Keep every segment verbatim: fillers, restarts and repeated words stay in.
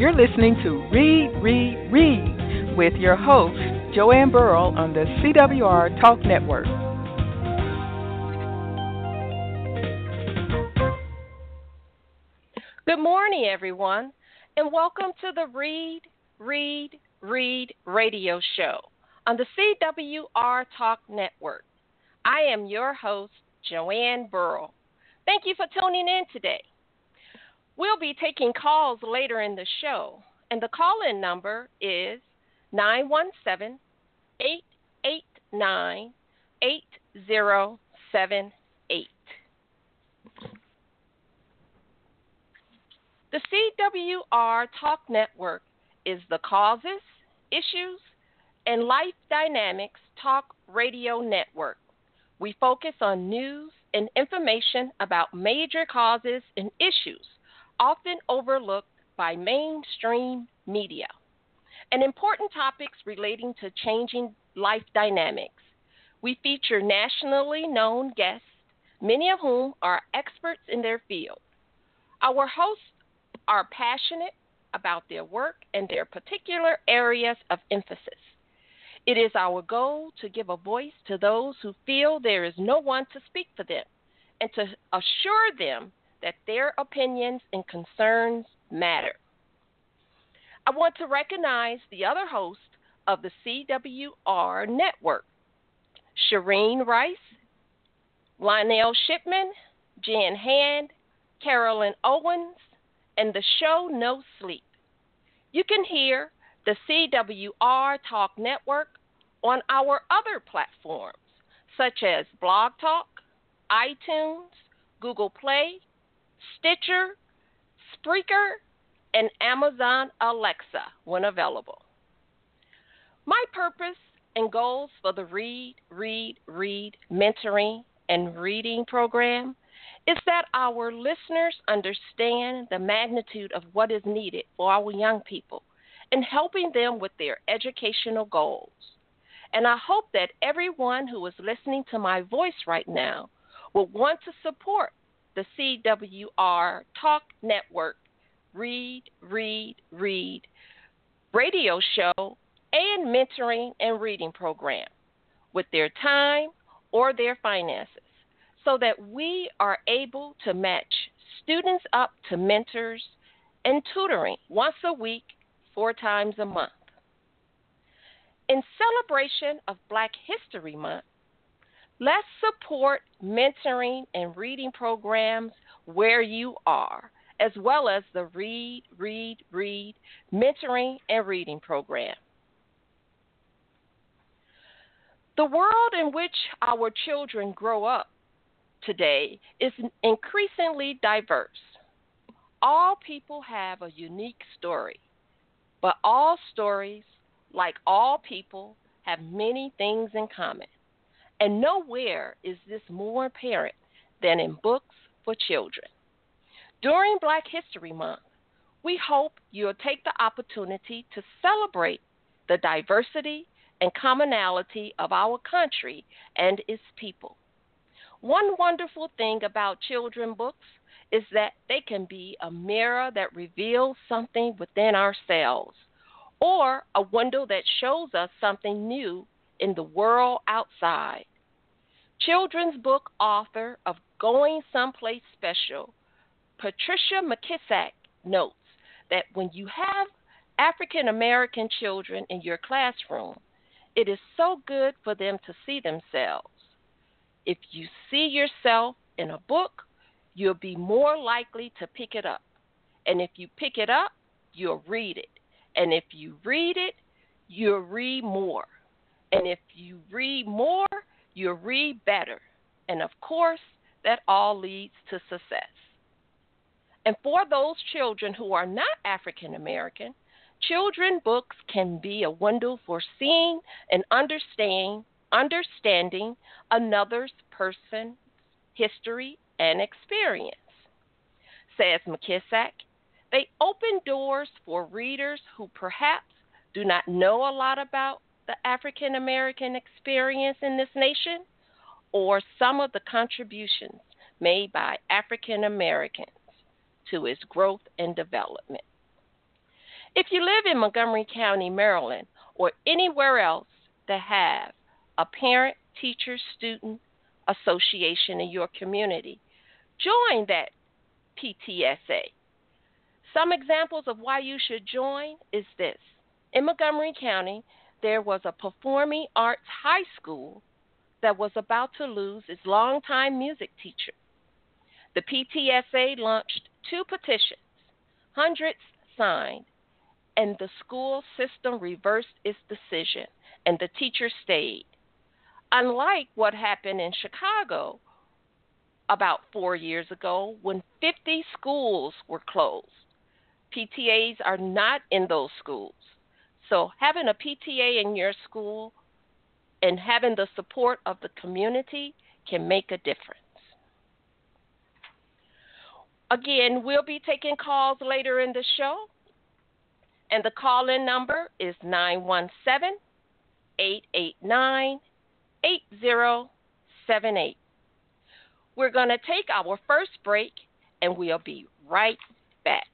You're listening to Read, Read, Read with your host, Joanne Burrow on the C W R Talk Network. Good morning, everyone, and welcome to the Read, Read, Read radio show on the C W R Talk Network. I am your host, Joanne Burrow. Thank you for tuning in today. We'll be taking calls later in the show, and the call-in number is nine one seven, eight eight nine, eight zero seven eight. The C W R Talk Network is the Causes, Issues, and Life Dynamics Talk Radio Network. We focus on news and information about major causes and issues often overlooked by mainstream media, and important topics relating to changing life dynamics. We feature nationally known guests, many of whom are experts in their field. Our hosts are passionate about their work and their particular areas of emphasis. It is our goal to give a voice to those who feel there is no one to speak for them and to assure them that their opinions and concerns matter. I want to recognize the other hosts of the C W R network, Shireen Rice, Lionel Shipman, Jan Hand, Carolyn Owens, and the show No Sleep. You can hear the C W R Talk Network on our other platforms, such as Blog Talk, iTunes, Google Play, Stitcher, Spreaker, and Amazon Alexa when available. My purpose and goals for the Read, Read, Read mentoring and reading program is that our listeners understand the magnitude of what is needed for our young people and helping them with their educational goals. And I hope that everyone who is listening to my voice right now will want to support the C W R Talk Network Read, Read, Read radio show and mentoring and reading program with their time or their finances, so that we are able to match students up to mentors and tutoring once a week, four times a month. In celebration of Black History Month, let's support mentoring and reading programs where you are, as well as the Read, Read, Read mentoring and reading program. The world in which our children grow up today is increasingly diverse. All people have a unique story, but all stories, like all people, have many things in common. And nowhere is this more apparent than in books for children. During Black History Month, we hope you'll take the opportunity to celebrate the diversity and commonality of our country and its people. One wonderful thing about children books is that they can be a mirror that reveals something within ourselves, or a window that shows us something new in the world outside. Children's book author of Going Someplace Special, Patricia McKissack, notes that when you have African American children in your classroom, it is so good for them to see themselves. If you see yourself in a book, you'll be more likely to pick it up. And if you pick it up, you'll read it. And if you read it, you'll read more. And if you read more, you'll read better. And of course, that all leads to success. And for those children who are not African American, children books can be a window for seeing and understanding, understanding another person's history and experience. Says McKissack, they open doors for readers who perhaps do not know a lot about the African American experience in this nation, or some of the contributions made by African Americans to its growth and development. If you live in Montgomery County, Maryland, or anywhere else that have a parent-teacher-student association in your community, join that P T S A. Some examples of why you should join is this. In Montgomery County, there was a performing arts high school that was about to lose its longtime music teacher. The P T S A launched two petitions, hundreds signed, and the school system reversed its decision, and the teacher stayed. Unlike what happened in Chicago about four years ago when fifty schools were closed, P T As are not in those schools. So having a P T A in your school and having the support of the community can make a difference. Again, we'll be taking calls later in the show, and the call-in number is nine one seven, eight eight nine, eight zero seven eight. We're going to take our first break, and we'll be right back.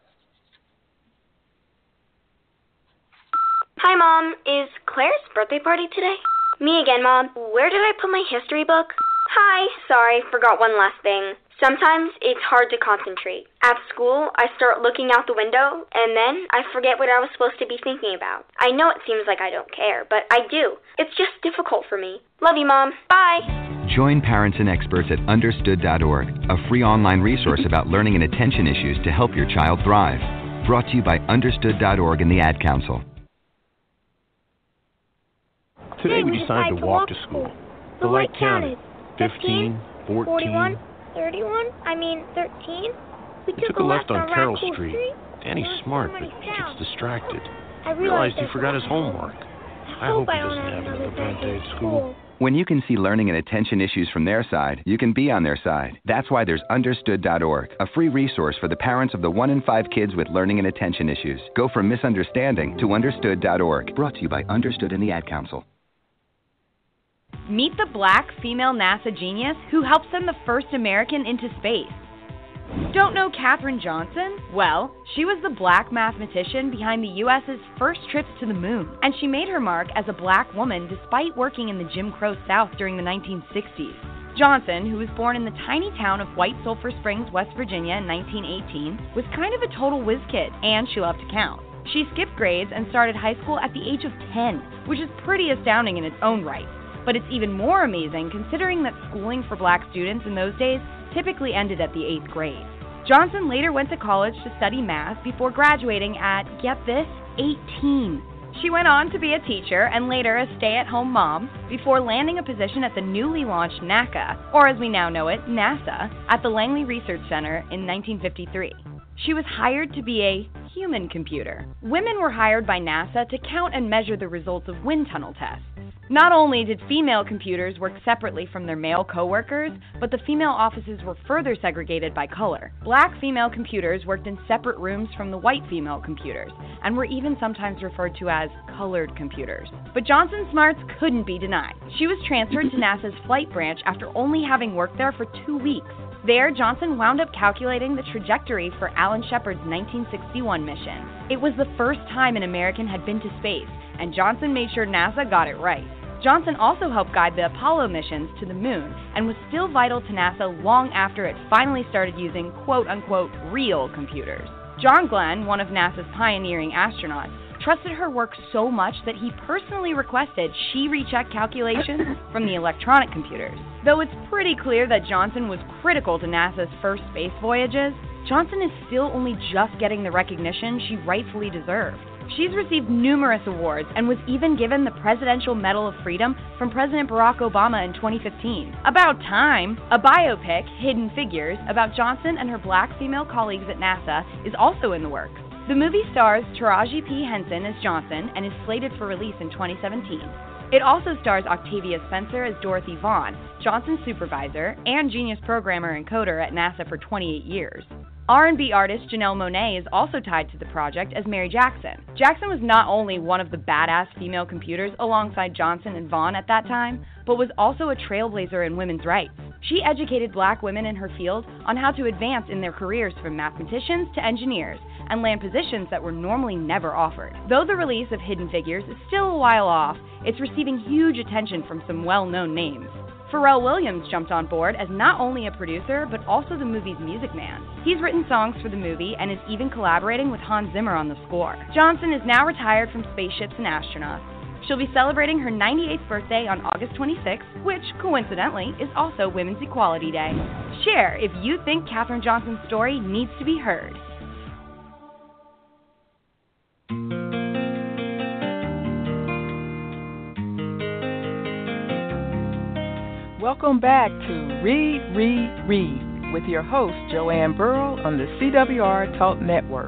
Hi, Mom. Is Claire's birthday party today? Me again, Mom. Where did I put my history book? Hi. Sorry, forgot one last thing. Sometimes it's hard to concentrate. At school, I start looking out the window, and then I forget what I was supposed to be thinking about. I know it seems like I don't care, but I do. It's just difficult for me. Love you, Mom. Bye. Join parents and experts at understood dot org, a free online resource about learning and attention issues to help your child thrive. Brought to you by understood dot org and the Ad Council. Today we decided to walk to school. The light counted. fifteen, fourteen, forty-one, thirty-one, I mean thirteen. We took a left on Carroll Street. Danny's smart, but he gets distracted. I realized he forgot his homework. I hope he doesn't have another bad day at school. When you can see learning and attention issues from their side, you can be on their side. That's why there's understood dot org, a free resource for the parents of the one in five kids with learning and attention issues. Go from misunderstanding to understood dot org. Brought to you by Understood and the Ad Council. Meet the black female NASA genius who helped send the first American into space. Don't know Katherine Johnson? Well, she was the black mathematician behind the U S's first trips to the moon, and she made her mark as a black woman despite working in the Jim Crow South during the nineteen sixties. Johnson, who was born in the tiny town of White Sulphur Springs, West Virginia in nineteen eighteen, was kind of a total whiz kid, and she loved to count. She skipped grades and started high school at the age of ten, which is pretty astounding in its own right. But it's even more amazing considering that schooling for black students in those days typically ended at the eighth grade. Johnson later went to college to study math before graduating at, get this, eighteen. She went on to be a teacher and later a stay-at-home mom before landing a position at the newly launched NACA, or as we now know it, NASA, at the Langley Research Center in nineteen fifty-three. She was hired to be a human computer. Women were hired by NASA to count and measure the results of wind tunnel tests. Not only did female computers work separately from their male coworkers, but the female offices were further segregated by color. Black female computers worked in separate rooms from the white female computers, and were even sometimes referred to as colored computers. But Johnson's smarts couldn't be denied. She was transferred to NASA's flight branch after only having worked there for two weeks. There, Johnson wound up calculating the trajectory for Alan Shepard's nineteen sixty-one mission. It was the first time an American had been to space, and Johnson made sure NASA got it right. Johnson also helped guide the Apollo missions to the moon and was still vital to NASA long after it finally started using quote-unquote real computers. John Glenn, one of NASA's pioneering astronauts, trusted her work so much that he personally requested she recheck calculations from the electronic computers. Though it's pretty clear that Johnson was critical to NASA's first space voyages, Johnson is still only just getting the recognition she rightfully deserved. She's received numerous awards and was even given the Presidential Medal of Freedom from President Barack Obama in twenty fifteen. About time, a biopic, Hidden Figures, about Johnson and her black female colleagues at NASA is also in the works. The movie stars Taraji P. Henson as Johnson and is slated for release in twenty seventeen. It also stars Octavia Spencer as Dorothy Vaughan, Johnson's supervisor and genius programmer and coder at NASA for twenty-eight years. R and B artist Janelle Monáe is also tied to the project as Mary Jackson. Jackson was not only one of the badass female computers alongside Johnson and Vaughan at that time, but was also a trailblazer in women's rights. She educated black women in her field on how to advance in their careers from mathematicians to engineers and land positions that were normally never offered. Though the release of Hidden Figures is still a while off, it's receiving huge attention from some well-known names. Pharrell Williams jumped on board as not only a producer, but also the movie's music man. He's written songs for the movie and is even collaborating with Hans Zimmer on the score. Johnson is now retired from spaceships and astronauts. She'll be celebrating her ninety-eighth birthday on August twenty-sixth, which, coincidentally, is also Women's Equality Day. Share if you think Katherine Johnson's story needs to be heard. Welcome back to Read, Read, Read with your host, Joanne Burrow on the C W R Talk Network.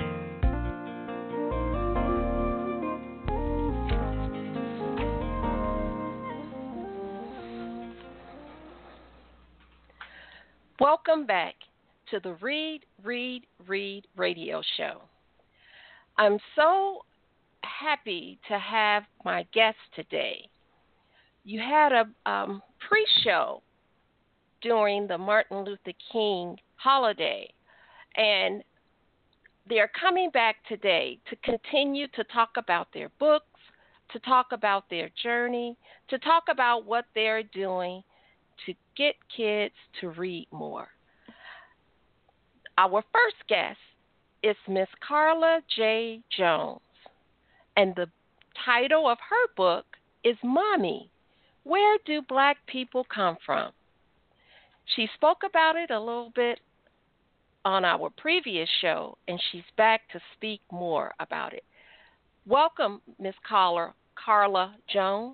Welcome back to the Read, Read, Read radio show. I'm so happy to have my guest today. You had a um, pre-show during the Martin Luther King holiday, and they're coming back today to continue to talk about their books, to talk about their journey, to talk about what they're doing to get kids to read more. Our first guest is Miss Carla J. Jones, and the title of her book is Mommy, Where Do Black People Come From? She spoke about it a little bit on our previous show, and she's back to speak more about it. Welcome, Miss Carla, Carla Jones.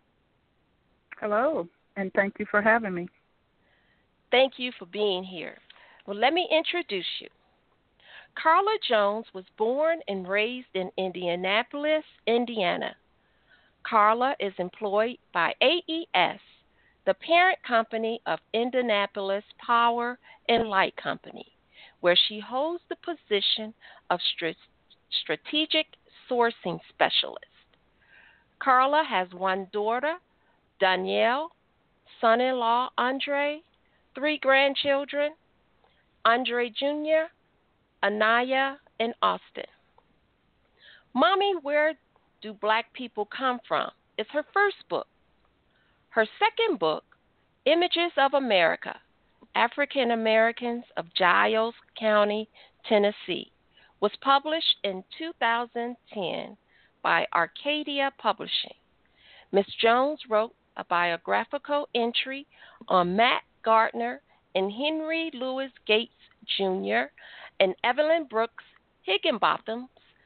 Hello, and thank you for having me. Thank you for being here. Well, let me introduce you. Carla Jones was born and raised in Indianapolis, Indiana. Carla is employed by A E S, the parent company of Indianapolis Power and Light Company, where she holds the position of strategic sourcing specialist. Carla has one daughter, Danielle, son-in-law, Andre, three grandchildren, Andre Junior, Anaya, and Austin. Mommy, Where Do Black People Come From? Is her first book. Her second book, Images of America, African Americans of Giles County, Tennessee, was published in two thousand ten by Arcadia Publishing. Miss Jones wrote a biographical entry on Matt Gardner and Henry Louis Gates Junior and Evelyn Brooks Higginbotham's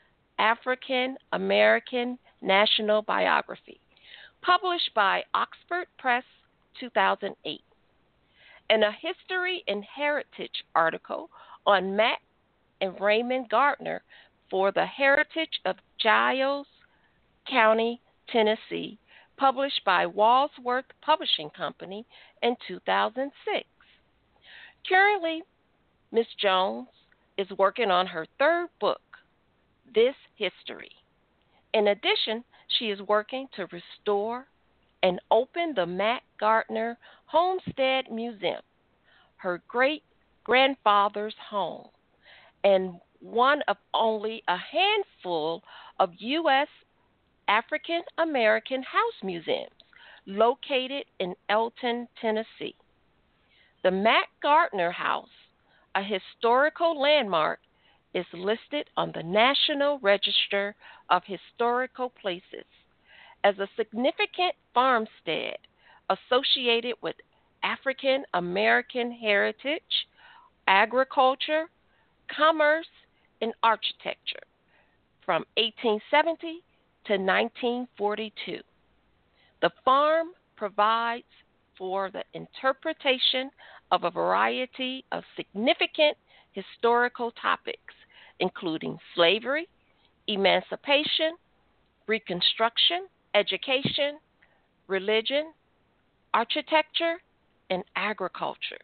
African American National Biography, published by Oxford Press, two thousand eight, and a History and Heritage article on Matt and Raymond Gardner for the Heritage of Giles County, Tennessee, published by Walsworth Publishing Company in two thousand six. Currently, Miz Jones is working on her third book, This History. In addition, she is working to restore and open the Matt Gardner Homestead Museum, her great-grandfather's home, and one of only a handful of U S African American house museums located in Elton, Tennessee. The Matt Gardner House, a historical landmark, is listed on the National Register of Historical Places as a significant farmstead associated with African American heritage, agriculture, commerce, and architecture from eighteen seventy to nineteen forty-two. The farm provides for the interpretation of a variety of significant historical topics, including slavery, emancipation, Reconstruction, education, religion, architecture, and agriculture.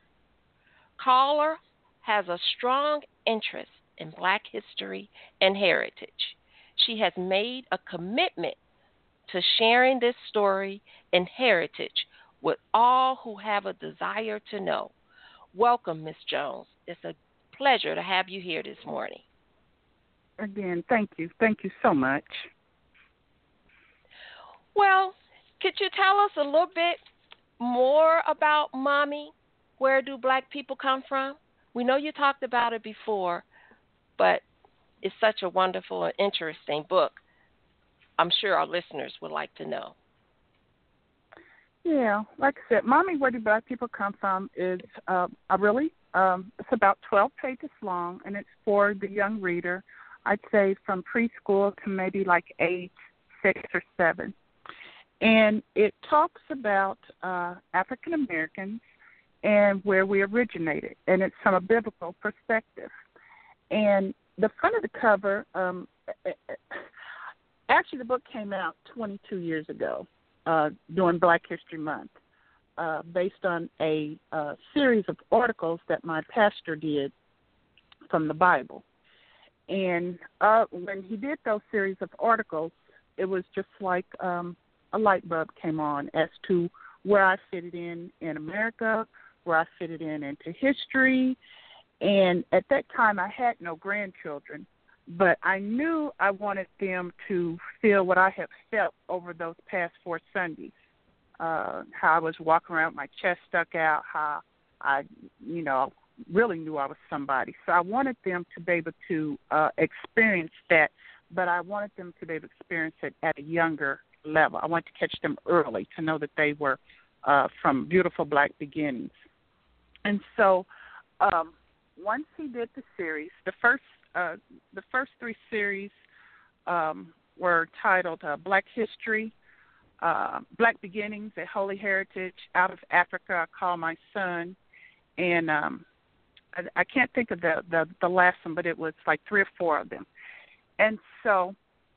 Carla has a strong interest in Black history and heritage. She has made a commitment to sharing this story and heritage with all who have a desire to know. Welcome, Miz Jones. It's a pleasure to have you here this morning. Again, thank you. Thank you so much. Well, could you tell us a little bit more about Mommy? Where do black people come from? We know you talked about it before, but it's such a wonderful and interesting book. I'm sure our listeners would like to know. Yeah, like I said, Mommy, Where Do Black People Come From is uh, a really, um, it's about twelve pages long, and it's for the young reader, I'd say from preschool to maybe like age six or seven. And it talks about uh, African Americans and where we originated, and it's from a biblical perspective. And the front of the cover, um, actually the book came out twenty-two years ago uh, during Black History Month, uh, based on a uh, series of articles that my pastor did from the Bible. And uh, when he did those series of articles, it was just like um, a light bulb came on as to where I fitted in in America, where I fitted in into history. And at that time, I had no grandchildren, but I knew I wanted them to feel what I have felt over those past four Sundays, uh, how I was walking around with my chest stuck out, how I, you know, really knew I was somebody. So I wanted them to be able to uh, experience that, but I wanted them to be able to experience it at a younger level. I wanted to catch them early to know that they were uh, from beautiful black beginnings. And so um, once he did the series, the first uh, the first three series um, were titled uh, Black History, uh, Black Beginnings, A Holy Heritage, Out of Africa, I Call My Son, and um, I, I can't think of the, the, the last one, but it was like three or four of them. And so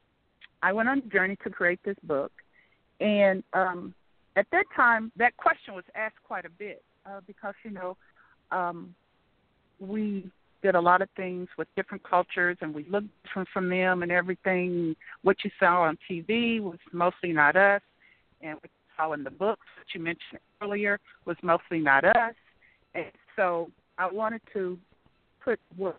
I went on a journey to create this book, and um, at that time, that question was asked quite a bit. Uh, because, you know, um, we did a lot of things with different cultures, and we looked different from them and everything. What you saw on T V was mostly not us, and what you saw in the books that you mentioned earlier was mostly not us. And so I wanted to put what,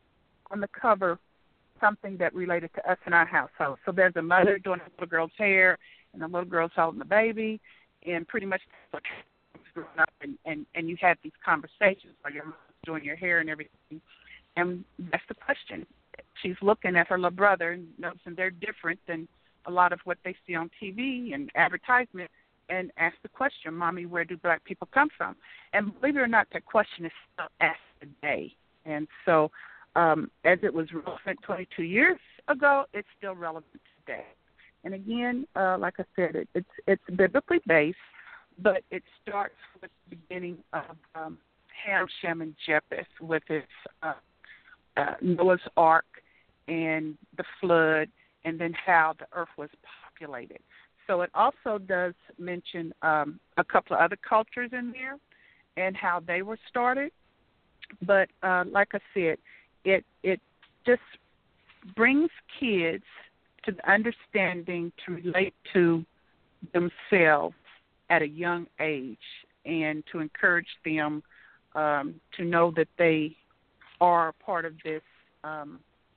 on the cover something that related to us in our household. So there's a mother doing a little girl's hair, and the little girl's holding the baby, and pretty much growing up, and, and, and you had these conversations while your mom's doing your hair and everything. And that's the question. She's looking at her little brother and noticing they're different than a lot of what they see on T V and advertisement, and ask the question, Mommy, where do black people come from? And believe it or not, that question is still asked today. And so um, as it was relevant twenty-two years ago, it's still relevant today. And again, uh, like I said, it, it's it's biblically based, but it starts with the beginning of um, Ham, Shem, and Japheth with its uh, uh, Noah's Ark and the flood, and then how the earth was populated. So it also does mention um, a couple of other cultures in there and how they were started. But uh, like I said, it it just brings kids to the understanding to relate to themselves at a young age, and to encourage them um, to know that they are a part of this, um,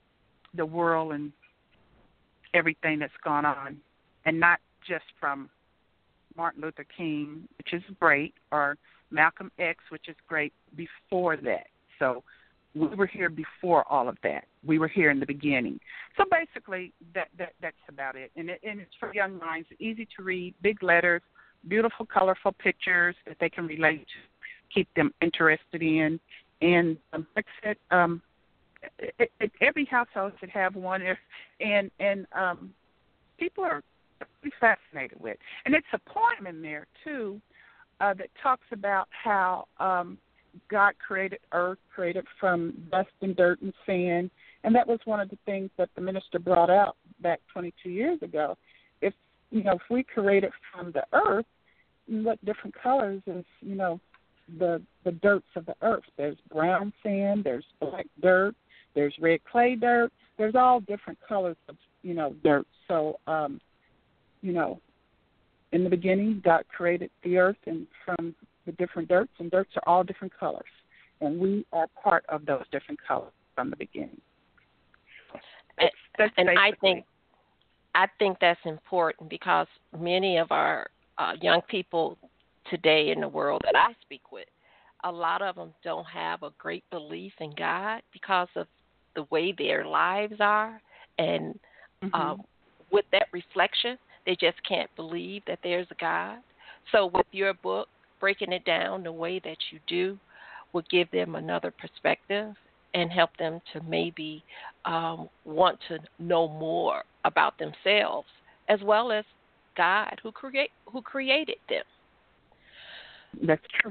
the world and everything that's gone on, and not just from Martin Luther King, which is great, or Malcolm X, which is great, before that. So we were here before all of that. We were here in the beginning. So basically, that, that that's about it. And, it. and it's for young minds, easy to read, big letters, beautiful, colorful pictures that they can relate to, keep them interested in. And um, like I said, um, it, it, every household should have one, if, and and um, people are pretty fascinated with. And it's a poem in there, too, uh, that talks about how um, God created earth, created from dust and dirt and sand, and that was one of the things that the minister brought out back twenty-two years ago. If, you know, if we created from the earth, what different colors is, you know, the the dirts of the earth. There's brown sand, there's black dirt, there's red clay dirt, there's all different colors of, you know, dirt. So, um, you know, in the beginning, God created the earth and from the different dirts, and dirts are all different colors. And we are part of those different colors from the beginning. That's, that's and basically. I think I think that's important because many of our uh, young people today in the world that I speak with, a lot of them don't have a great belief in God because of the way their lives are. And mm-hmm. uh, with that reflection, they just can't believe that there's a God. So with your book, breaking it down the way that you do will give them another perspective and help them to maybe um, want to know more about themselves as well as God who create who created them. That's true.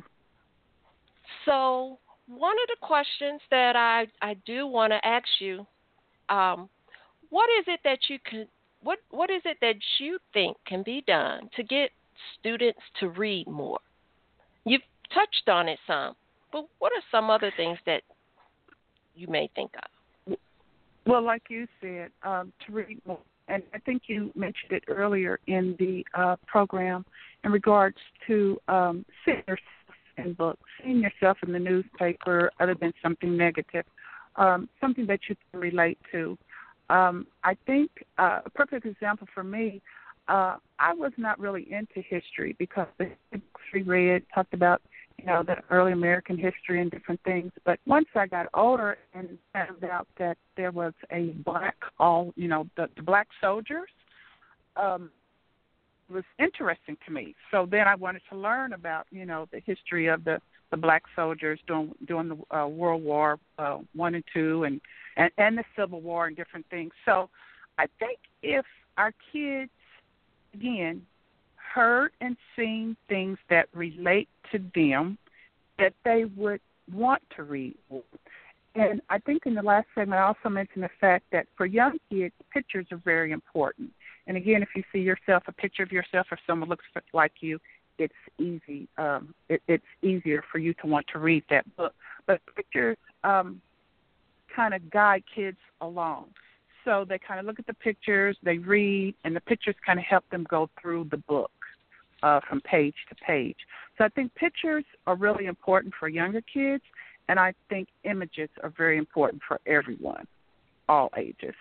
So one of the questions that I, I do want to ask you, um, what is it that you can what what is it that you think can be done to get students to read more? You've touched on it some, but what are some other things that you may think of? Well, like you said, um, to read more. And I think you mentioned it earlier in the uh, program in regards to um, seeing yourself in books, seeing yourself in the newspaper other than something negative, um, something that you can relate to. Um, I think uh, a perfect example for me, uh, I was not really into history because the books we read talked about, you know, the early American history and different things. But once I got older and found out that there was a black, all, you know, the, the black soldiers, um, it was interesting to me. So then I wanted to learn about, you know, the history of the, the black soldiers during, during the uh, World War uh, One and Two and, and, and the Civil War and different things. So I think if our kids, again, heard and seen things that relate to them, that they would want to read. And I think in the last segment I also mentioned the fact that for young kids, pictures are very important. And again, if you see yourself, a picture of yourself, or someone looks like you, it's easy. Um, it, it's easier for you to want to read that book. But pictures um, kind of guide kids along. So they kind of look at the pictures, they read, and the pictures kind of help them go through the book uh, from page to page. So I think pictures are really important for younger kids, and I think images are very important for everyone, all ages.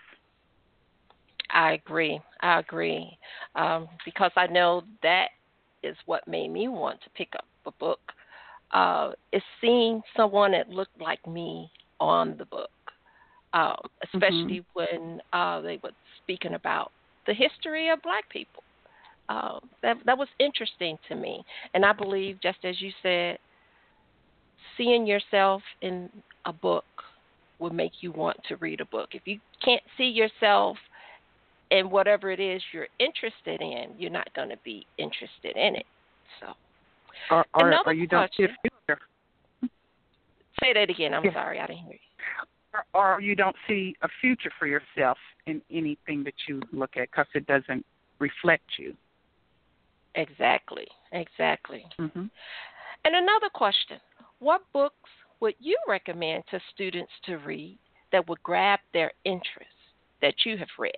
I agree. I agree. Um, because I know that is what made me want to pick up a book, uh, is seeing someone that looked like me on the book. Um, especially mm-hmm. when uh, they were speaking about the history of black people. Uh, that that was interesting to me. And I believe, just as you said, seeing yourself in a book will make you want to read a book. If you can't see yourself in whatever it is you're interested in, you're not going to be interested in it. So, or, or, Another or you question. Don't see Say that again. I'm yeah. sorry. I didn't hear you. Or you don't see a future for yourself in anything that you look at because it doesn't reflect you. Exactly, exactly. Mm-hmm. And another question, what books would you recommend to students to read that would grab their interest that you have read?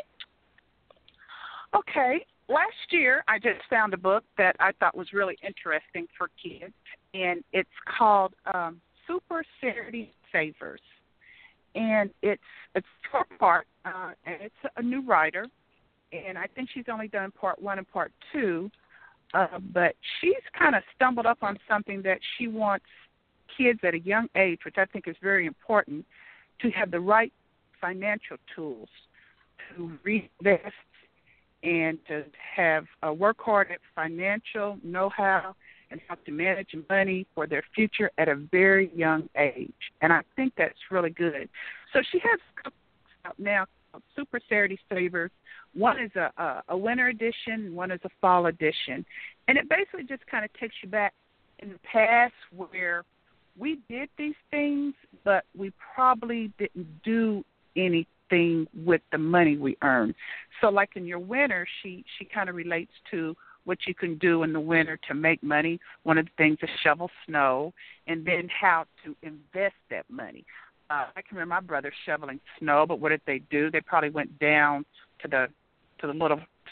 Okay. Last year, I just found a book that I thought was really interesting for kids, and it's called um, Super Charity Savers. And it's it's four part, uh, and it's a new writer, and I think she's only done part one and part two, uh, but she's kind of stumbled up on something that she wants kids at a young age, which I think is very important, to have the right financial tools to reinvest and to have uh, work hard at financial know-how and how to manage money for their future at a very young age. And I think that's really good. So she has a couple out now called Super Charity Savers. One is a, a, a winter edition, one is a fall edition. And it basically just kind of takes you back in the past where we did these things, but we probably didn't do anything with the money we earned. So like in your winter, she, she kind of relates to what you can do in the winter to make money. One of the things is shovel snow, and then how to invest that money. Uh, I can remember my brother shoveling snow, but what did they do? They probably went down to the to the little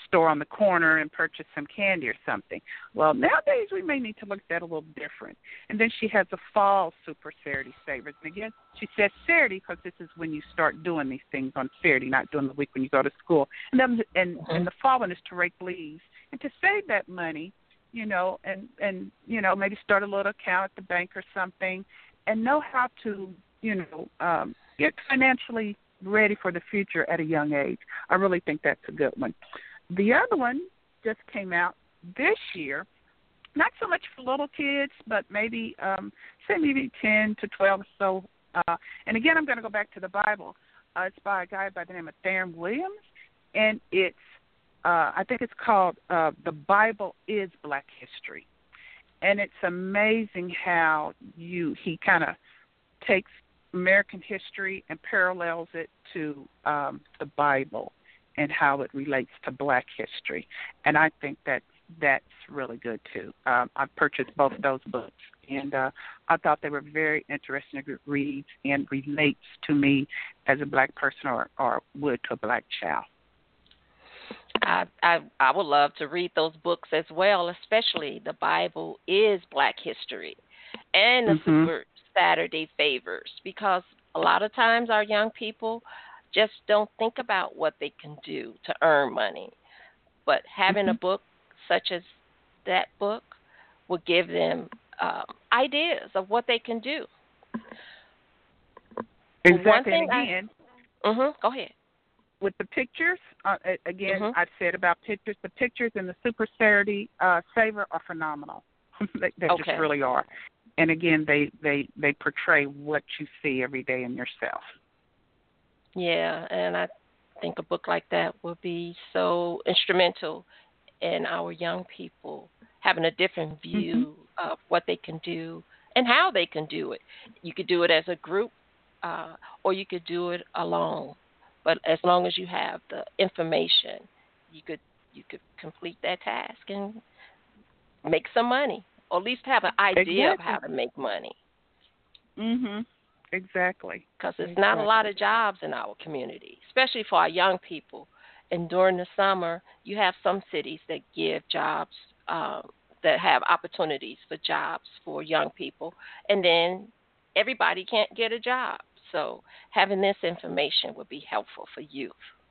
store on the corner and purchase some candy or something. Well, nowadays we may need to look at that a little different. And then she has a fall Super Saturday Savers. And again, she says Saturday because this is when you start doing these things on Saturday, not during the week when you go to school. And then, and, mm-hmm. and the fall one is to rake leaves and to save that money, you know, and, and, you know, maybe start a little account at the bank or something and know how to, you know, um, get financially ready for the future at a young age. I really think that's a good one. The other one just came out this year, not so much for little kids, but maybe, um, say maybe ten to twelve or so. Uh, and again, I'm going to go back to the Bible. Uh, it's by a guy by the name of Darren Williams, and it's, uh, I think it's called uh, The Bible is Black History. And it's amazing how you he kind of takes American history and parallels it to um, the Bible and how it relates to Black history. And I think that that's really good, too. Um, I purchased both of those books, and uh, I thought they were very interesting reads and relates to me as a Black person or, or would to a Black child. I, I I would love to read those books as well, especially The Bible is Black History and the mm-hmm. Super Saturday Favors, because a lot of times our young people just don't think about what they can do to earn money. But having mm-hmm. a book such as that book will give them um, ideas of what they can do. Exactly. One thing and again, I, mm-hmm, go ahead. With the pictures, uh, again, mm-hmm. I've said about pictures, the pictures in the Super Saturday uh, Saver are phenomenal. they they okay. just really are. And again, they, they, they portray what you see every day in yourself. Yeah, and I think a book like that will be so instrumental in our young people having a different view mm-hmm. of what they can do and how they can do it. You could do it as a group uh, or you could do it alone. But as long as you have the information, you could you could complete that task and make some money. Or at least have an idea exactly. of how to make money. Mhm. Exactly. Because there's exactly. not a lot of jobs in our community, especially for our young people. And during the summer, you have some cities that give jobs, um, that have opportunities for jobs for young people. And then everybody can't get a job. So having this information would be helpful for youth.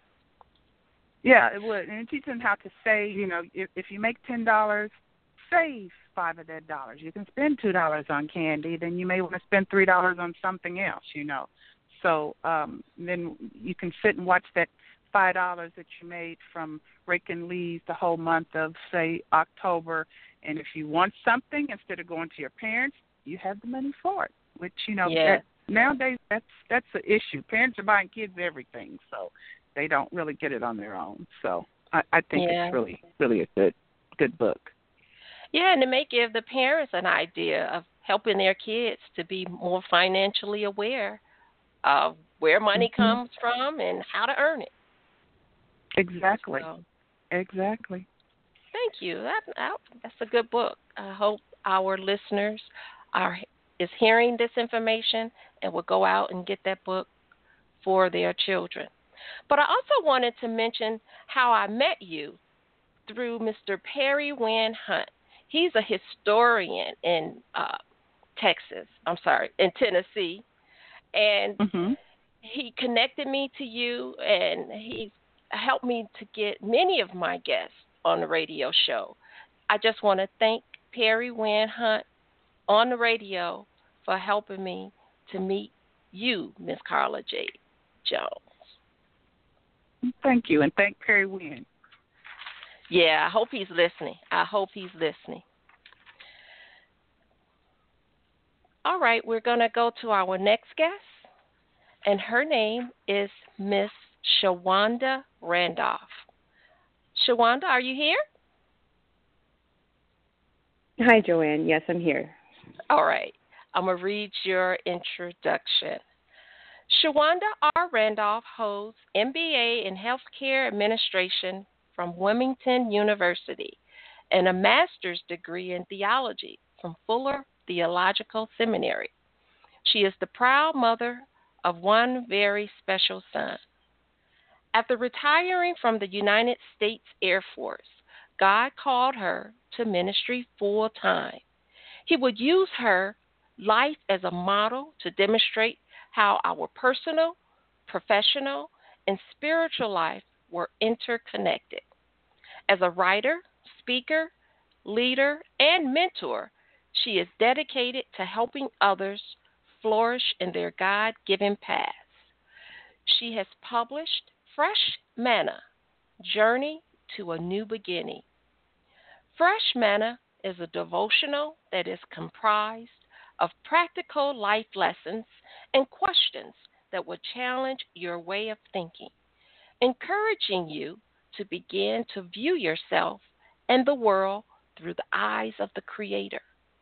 Yeah, it would. And teach them how to save. You know, if, if you make ten dollars, save five of that dollars. You can spend two dollars on candy, then you may want to spend three dollars on something else, you know. So um, then you can sit and watch that five dollars that you made from raking leaves the whole month of, say, October. And if you want something, instead of going to your parents, you have the money for it, which, you know, yeah. that, nowadays that's that's the issue. Parents are buying kids everything, so they don't really get it on their own. So I, I think yeah. it's really, really a good, good book. Yeah, and it may give the parents an idea of helping their kids to be more financially aware of where money mm-hmm. comes from and how to earn it. Exactly. So, exactly. Thank you. That, that that's a good book. I hope our listeners are is hearing this information and will go out and get that book for their children. But I also wanted to mention how I met you through Mister Perry Wynn Hunt. He's a historian in uh, Texas, I'm sorry, in Tennessee. And mm-hmm. he connected me to you, and he helped me to get many of my guests on the radio show. I just want to thank Perry Wynn Hunt on the radio for helping me to meet you, Miss Carla J. Jones. Thank you, and thank Perry Wynn. Yeah, I hope he's listening. I hope he's listening. All right, we're going to go to our next guest, and her name is Miss Shawanda Randolph. Shawanda, are you here? Hi, Joanne. Yes, I'm here. All right. I'm going to read your introduction. Shawanda R. Randolph holds M B A in Healthcare Administration from Wilmington University and a master's degree in theology from Fuller Theological Seminary. She is the proud mother of one very special son. After retiring from the United States Air Force, God called her to ministry full time. He would use her life as a model to demonstrate how our personal, professional, and spiritual life were interconnected. As a writer, speaker, leader, and mentor, she is dedicated to helping others flourish in their God-given paths. She has published Fresh Manna, Journey to a New Beginning. Fresh Manna is a devotional that is comprised of practical life lessons and questions that will challenge your way of thinking, encouraging you to begin to view yourself and the world through the eyes of the Creator.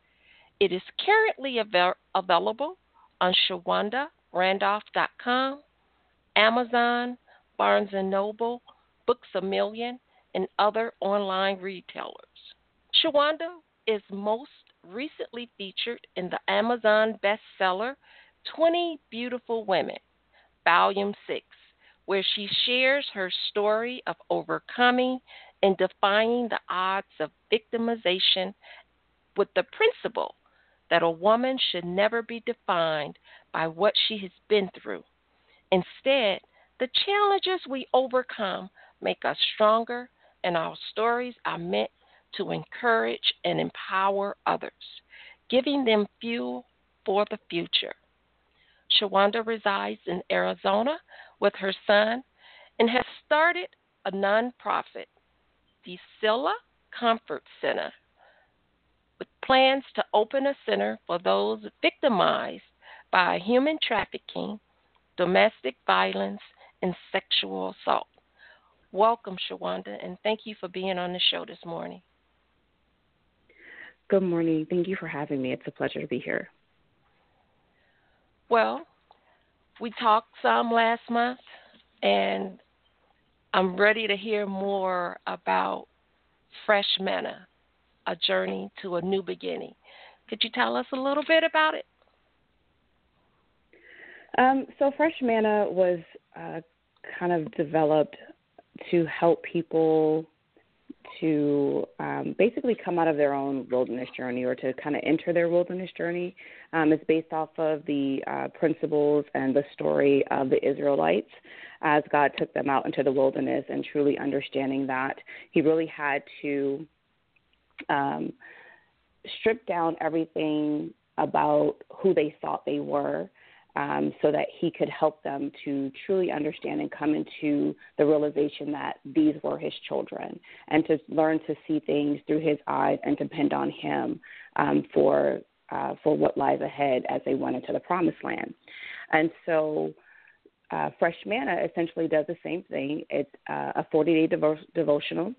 It is currently avail- available on Shawanda Randolph dot com, Amazon, Barnes and Noble, Books A Million, and other online retailers. Shawanda is most recently featured in the Amazon bestseller twenty Beautiful Women, Volume six, where she shares her story of overcoming and defying the odds of victimization with the principle that a woman should never be defined by what she has been through. Instead, the challenges we overcome make us stronger, and our stories are meant to encourage and empower others, giving them fuel for the future. Shawanda resides in Arizona with her son and has started a nonprofit, the Scylla Comfort Center, with plans to open a center for those victimized by human trafficking, domestic violence, and sexual assault. Welcome, Shawanda, and thank you for being on the show this morning. Good morning. Thank you for having me. It's a pleasure to be here. Well, we talked some last month, and I'm ready to hear more about Fresh Manna, a journey to a new beginning. Could you tell us a little bit about it? Um, so Fresh Manna was uh, kind of developed to help people to um, basically come out of their own wilderness journey, or to kind of enter their wilderness journey. Um, it's based off of the uh, principles and the story of the Israelites as God took them out into the wilderness, and truly understanding that He really had to um, strip down everything about who they thought they were, Um, so that He could help them to truly understand and come into the realization that these were His children, and to learn to see things through His eyes and depend on Him um, for uh, for what lies ahead as they went into the Promised Land. And so uh, Fresh Manna essentially does the same thing. It's uh, a forty-day devo- devotional,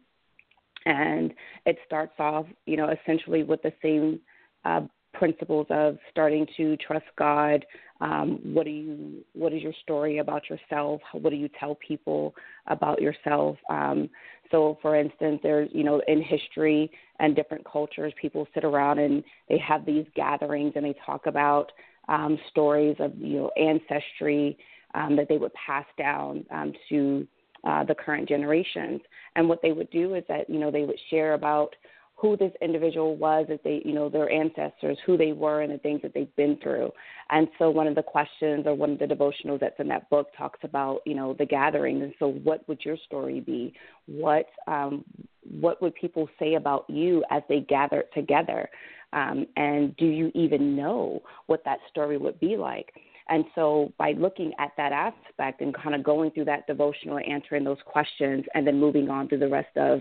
and it starts off, you know, essentially with the same uh principles of starting to trust God. Um, what do you? What is your story about yourself? What do you tell people about yourself? Um, so, for instance, there's, you know, in history and different cultures, people sit around and they have these gatherings and they talk about um, stories of, you know, ancestry um, that they would pass down um, to uh, the current generations. And what they would do is that, you know, they would share about who this individual was, as they, you know, their ancestors, who they were, and the things that they've been through. And so one of the questions, or one of the devotionals that's in that book, talks about, you know, the gathering. And so what would your story be? What um, what would people say about you as they gather together? Um, and do you even know what that story would be like? And so by looking at that aspect and kind of going through that devotional, answering those questions, and then moving on to the rest of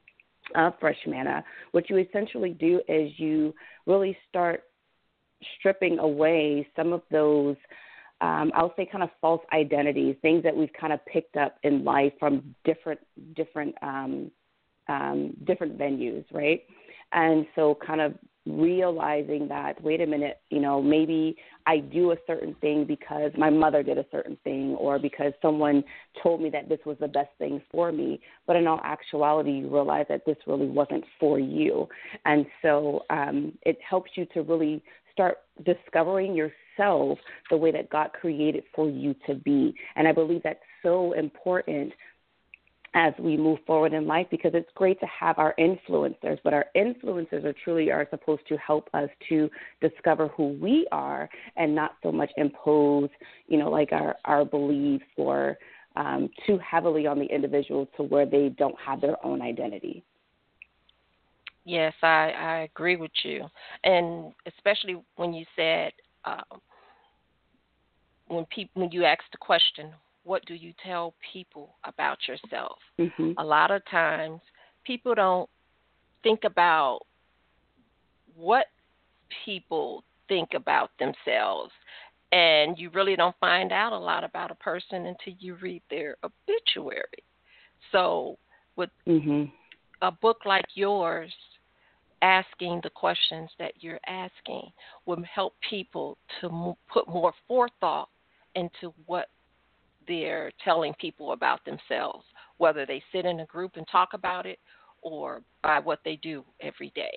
of Fresh Manna, what you essentially do is you really start stripping away some of those, um, I'll say, kind of false identities, things that we've kind of picked up in life from different different um, um, different venues, right? And so kind of realizing that, wait a minute, you know, maybe I do a certain thing because my mother did a certain thing, or because someone told me that this was the best thing for me. But in all actuality, you realize that this really wasn't for you. And so um, it helps you to really start discovering yourself the way that God created for you to be. And I believe that so important as we move forward in life, because it's great to have our influencers, but our influencers are truly are supposed to help us to discover who we are and not so much impose, you know, like our, our beliefs or um, too heavily on the individual to where they don't have their own identity. Yes, I, I agree with you. And especially when you said, uh, when people, when you asked the question, what do you tell people about yourself? Mm-hmm. A lot of times people don't think about what people think about themselves, and you really don't find out a lot about a person until you read their obituary. So with mm-hmm. a book like yours, asking the questions that you're asking will help people to mo- put more forethought into what they're telling people about themselves, whether they sit in a group and talk about it or by what they do every day.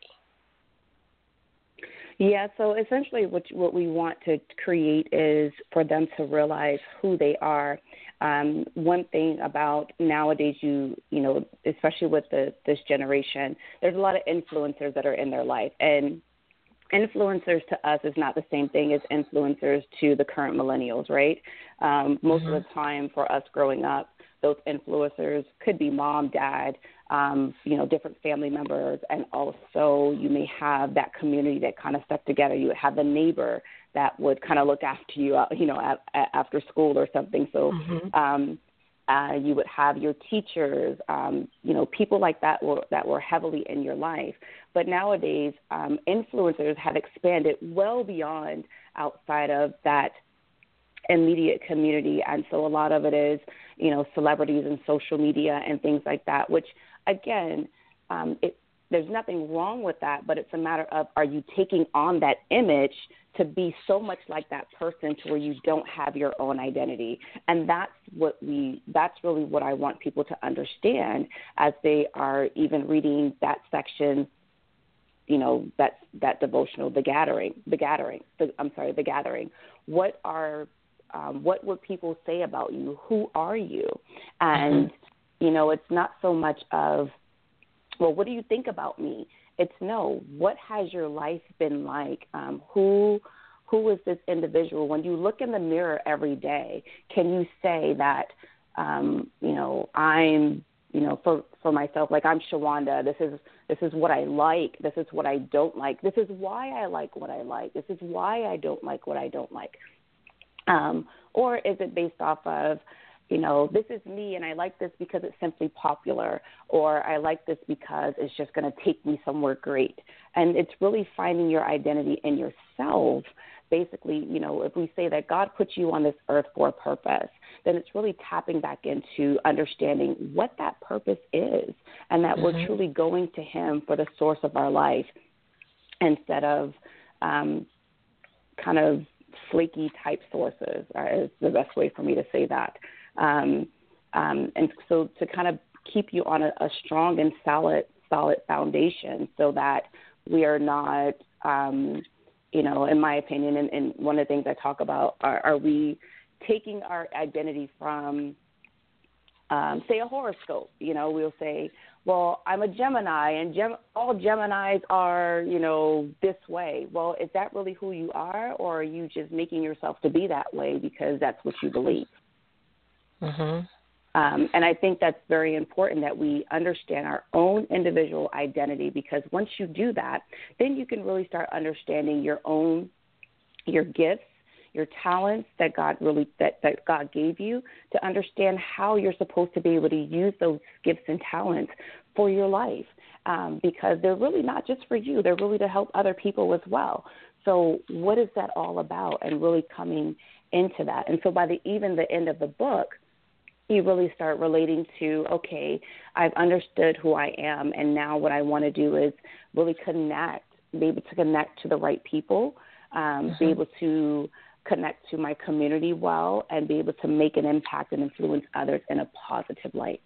Yeah, so essentially what what we want to create is for them to realize who they are. Um, one thing about nowadays, you you know, especially with the this generation, there's a lot of influencers that are in their life, and influencers to us is not the same thing as influencers to the current millennials, right? Um, most mm-hmm. of the time for us growing up, those influencers could be mom, dad, um, you know, different family members, and also you may have that community that kind of stuck together. You would have the neighbor that would kind of look after you, uh, you know, at, at, after school or something. So mm-hmm. um, uh, you would have your teachers, um, you know, people like that were, that were heavily in your life. But nowadays, um, influencers have expanded well beyond outside of that immediate community. And so a lot of it is, you know, celebrities and social media and things like that, which, again, um, it, there's nothing wrong with that, but it's a matter of, are you taking on that image to be so much like that person to where you don't have your own identity? And that's what we, that's really what I want people to understand as they are even reading that section, you know, that, that devotional, the gathering, the gathering, the, I'm sorry, the gathering. What are, um, what would people say about you? Who are you? And, mm-hmm. you know, it's not so much of, well, what do you think about me? It's no, what has your life been like? Um, who who is this individual? When you look in the mirror every day, can you say that, um, you know, I'm, you know, for, for myself, like I'm Shawanda, this is this is what I like, this is what I don't like, this is why I like what I like, this is why I don't like what I don't like. Um, or is it based off of, you know, this is me and I like this because it's simply popular, or I like this because it's just going to take me somewhere great. And it's really finding your identity in yourself. Basically, you know, if we say that God put you on this earth for a purpose, then it's really tapping back into understanding what that purpose is, and that mm-hmm. we're truly going to Him for the source of our life instead of um, kind of flaky type sources, is the best way for me to say that. Um, um, and so to kind of keep you on a, a strong and solid, solid foundation so that we are not, um, you know, in my opinion, and, and one of the things I talk about, are, are we taking our identity from, um, say, a horoscope? You know, we'll say, well, I'm a Gemini, and Gem- all Geminis are, you know, this way. Well, is that really who you are, or are you just making yourself to be that way because that's what you believe? Mm-hmm. Um, and I think that's very important that we understand our own individual identity, because once you do that, then you can really start understanding your own, your gifts, your talents that God really that, that God gave you, to understand how you're supposed to be able to use those gifts and talents for your life, um, because they're really not just for you. They're really to help other people as well. So what is that all about, and really coming into that? And so by the even the end of the book, you really start relating to, okay, I've understood who I am, and now what I want to do is really connect, be able to connect to the right people, um, mm-hmm. be able to connect to my community well, and be able to make an impact and influence others in a positive light.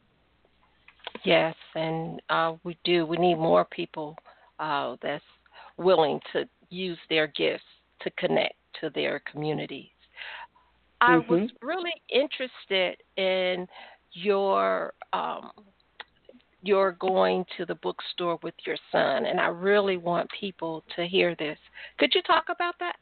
Yes, and uh, we do. We need more people uh, that's willing to use their gifts to connect to their communities. I mm-hmm. was really interested in your um, your going to the bookstore with your son, and I really want people to hear this. Could you talk about that?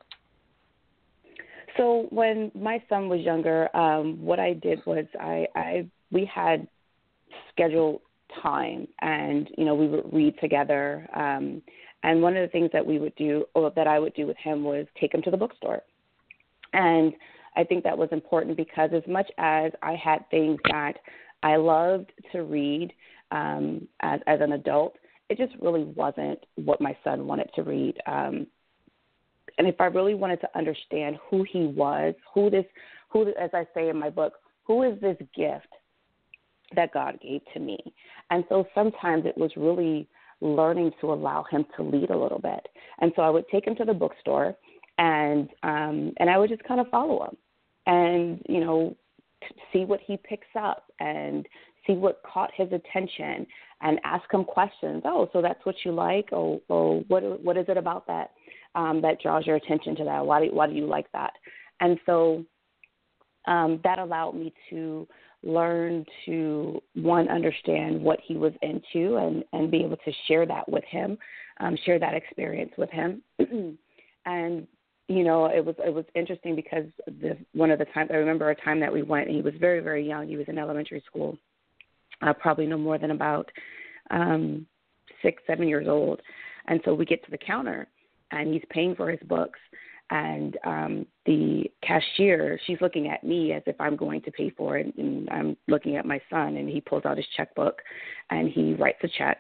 So when my son was younger, um, what I did was I, I we had scheduled time, and you know we would read together. Um, and one of the things that we would do, or that I would do with him, was take him to the bookstore. And I think that was important because as much as I had things that I loved to read um, as, as an adult, it just really wasn't what my son wanted to read. Um, and if I really wanted to understand who he was, who this, who, as I say in my book, who is this gift that God gave to me? And so sometimes it was really learning to allow him to lead a little bit. And so I would take him to the bookstore, and um, and I would just kind of follow him and, you know, see what he picks up and see what caught his attention and ask him questions. Oh, so that's what you like? Oh, oh what what is it about that um, that draws your attention to that? Why do, why do you like that? And so um, that allowed me to learn to, one, understand what he was into and, and be able to share that with him, um, share that experience with him. And, you know, it was it was interesting because the, one of the times, I remember a time that we went, and he was very, very young. He was in elementary school, uh, probably no more than about um, six, seven years old. And so we get to the counter, and he's paying for his books. And um, the cashier, she's looking at me as if I'm going to pay for it, and I'm looking at my son, and he pulls out his checkbook, and he writes a check.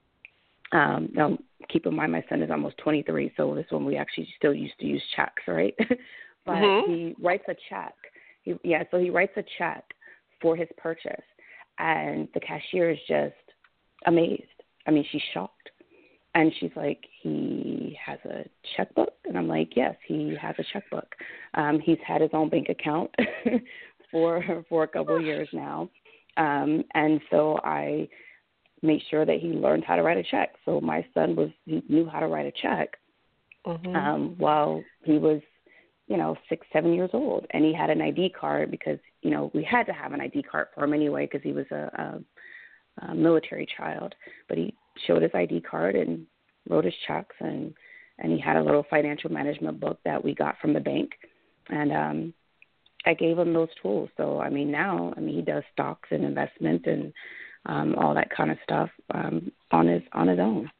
Um, now, keep in mind, my son is almost twenty-three, so this one we actually still used to use checks, right? But mm-hmm. he writes a check. He, yeah, so he writes a check for his purchase, and the cashier is just amazed. I mean, she's shocked. And she's like, he has a checkbook? And I'm like, yes, he has a checkbook. Um, he's had his own bank account for for a couple of years now. Um, and so I made sure that he learned how to write a check. So my son was he knew how to write a check mm-hmm. um, while he was, you know, six, seven years old. And he had an I D card because, you know, we had to have an I D card for him anyway because he was a, a, a military child. But he showed his I D card and wrote his checks, and, and he had a little financial management book that we got from the bank. And um, I gave him those tools. So, I mean, now, I mean, he does stocks and investment and um, all that kind of stuff um, on his on his own.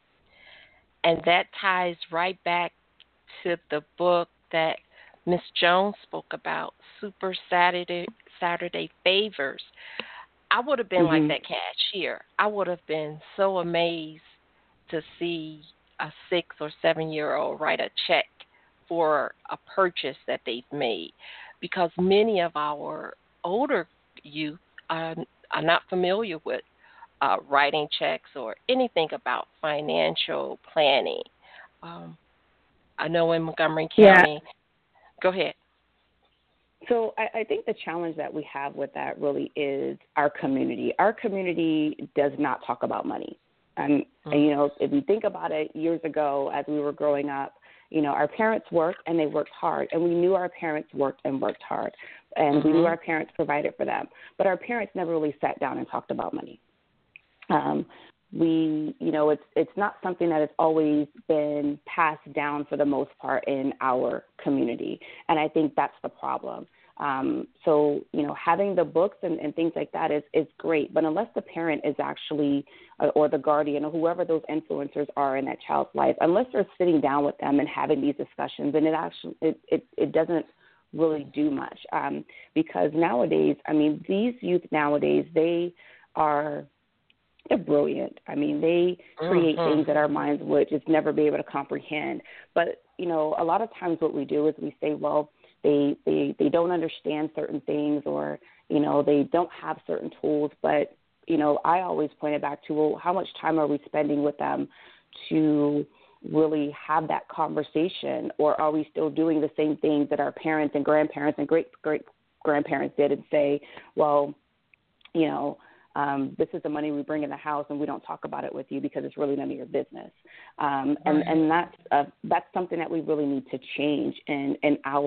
And that ties right back to the book that Miss Jones spoke about, Super Saturday Saturday Favors. I would have been mm-hmm. like that cashier. I would have been so amazed to see a six or seven year old write a check for a purchase that they've made, because many of our older youth are, are not familiar with uh, writing checks or anything about financial planning. Um, I know in Montgomery County. Yeah. Go ahead. So I, I think the challenge that we have with that really is our community. Our community does not talk about money. Um, mm-hmm. And, you know, if you think about it, years ago as we were growing up, you know, our parents worked and they worked hard, and we knew our parents worked and worked hard, and mm-hmm. we knew our parents provided for them. But our parents never really sat down and talked about money. Um, we, you know, it's it's not something that has always been passed down for the most part in our community, and I think that's the problem. Um, so, you know, having the books and, and things like that is, is great, but unless the parent is actually, uh, or the guardian or whoever those influencers are in that child's life, unless they're sitting down with them and having these discussions, and it actually, it, it, it doesn't really do much, um, because nowadays, I mean, these youth nowadays, they are, they're brilliant. I mean, they create mm-hmm. things that our minds would just never be able to comprehend. But, you know, a lot of times what we do is we say, well, They, they they don't understand certain things, or, you know, they don't have certain tools. But, you know, I always point it back to, well, how much time are we spending with them to really have that conversation? Or are we still doing the same things that our parents and grandparents and great-great-grandparents did and say, well, you know, um, this is the money we bring in the house and we don't talk about it with you because it's really none of your business. Um, and, and that's, uh, that's something that we really need to change in, in our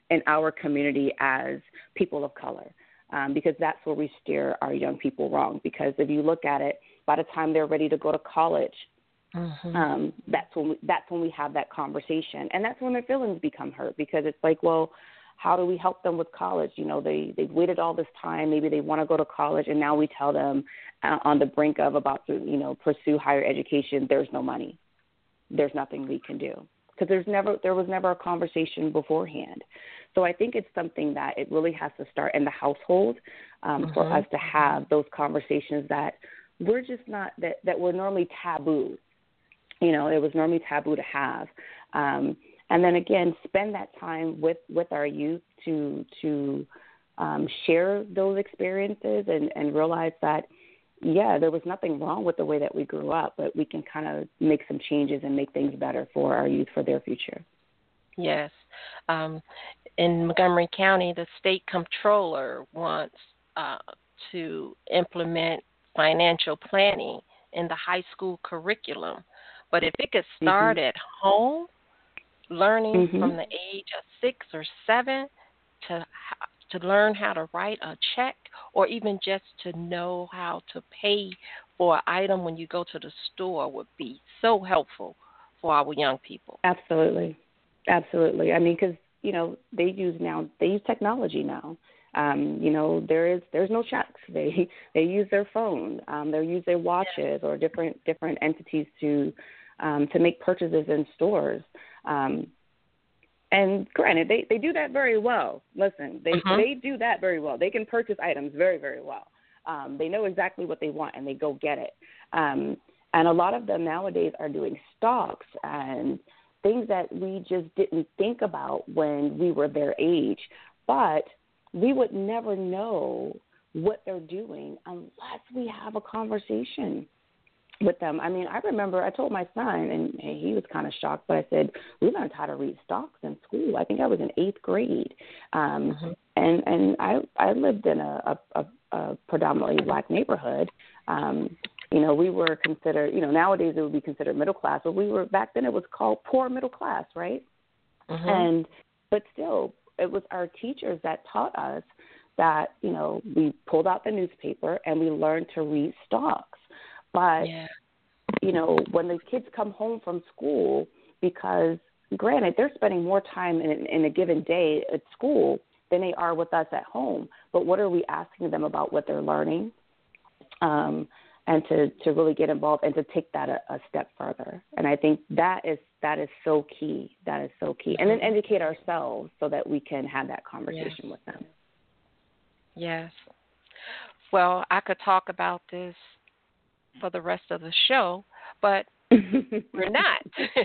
in our community as people of color, um, because that's where we steer our young people wrong. Because if you look at it, by the time they're ready to go to college, mm-hmm. um, that's when we, that's when we have that conversation, and that's when their feelings become hurt, because it's like, well, how do we help them with college? You know, they they've waited all this time. Maybe they want to go to college, and now we tell them uh, on the brink of about to, you know, pursue higher education. There's no money. There's nothing we can do, because there's never there was never a conversation beforehand. So I think it's something that it really has to start in the household um, mm-hmm. for us to have those conversations that we're just not that that were normally taboo. You know, it was normally taboo to have. Um, And then again, spend that time with, with our youth to to um, share those experiences and, and realize that, yeah, there was nothing wrong with the way that we grew up, but we can kind of make some changes and make things better for our youth for their future. Yes. Um, in Montgomery County, the state comptroller wants uh, to implement financial planning in the high school curriculum. But if it could start mm-hmm. at home, learning mm-hmm. from the age of six or seven to to learn how to write a check, or even just to know how to pay for an item when you go to the store, would be so helpful for our young people. Absolutely, absolutely. I mean, because you know they use now they use technology now. Um, you know, there is there's no checks. They they use their phone. Um, they use their watches or different different entities to um, to make purchases in stores. Um, and granted, they, they do that very well. Listen, they uh-huh. they do that very well. They can purchase items very, very well. Um, they know exactly what they want, and they go get it. Um, and a lot of them nowadays are doing stocks and things that we just didn't think about when we were their age. But we would never know what they're doing unless we have a conversation with them. I mean, I remember I told my son, and he was kind of shocked, but I said, we learned how to read stocks in school. I think I was in eighth grade. Um, mm-hmm. And and I I lived in a, a, a predominantly black neighborhood. Um, you know, we were considered, you know, nowadays it would be considered middle class, but we were, back then it was called poor middle class, right? Mm-hmm. And, but still, it was our teachers that taught us that, you know, we pulled out the newspaper and we learned to read stocks. But, yeah. you know, when the kids come home from school, because granted, they're spending more time in, in a given day at school than they are with us at home. But what are we asking them about what they're learning? Um, and to, to really get involved and to take that a, a step further. And I think that is that is so key. That is so key. And then educate ourselves so that we can have that conversation yes. with them. Yes. Well, I could talk about this for the rest of the show, but we're not.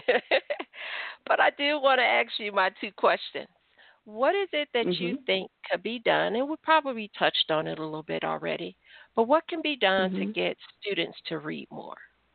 But I do want to ask you my two questions. What is it that mm-hmm. you think could be done? And we probably touched on it a little bit already, but what can be done mm-hmm. to get students to read more?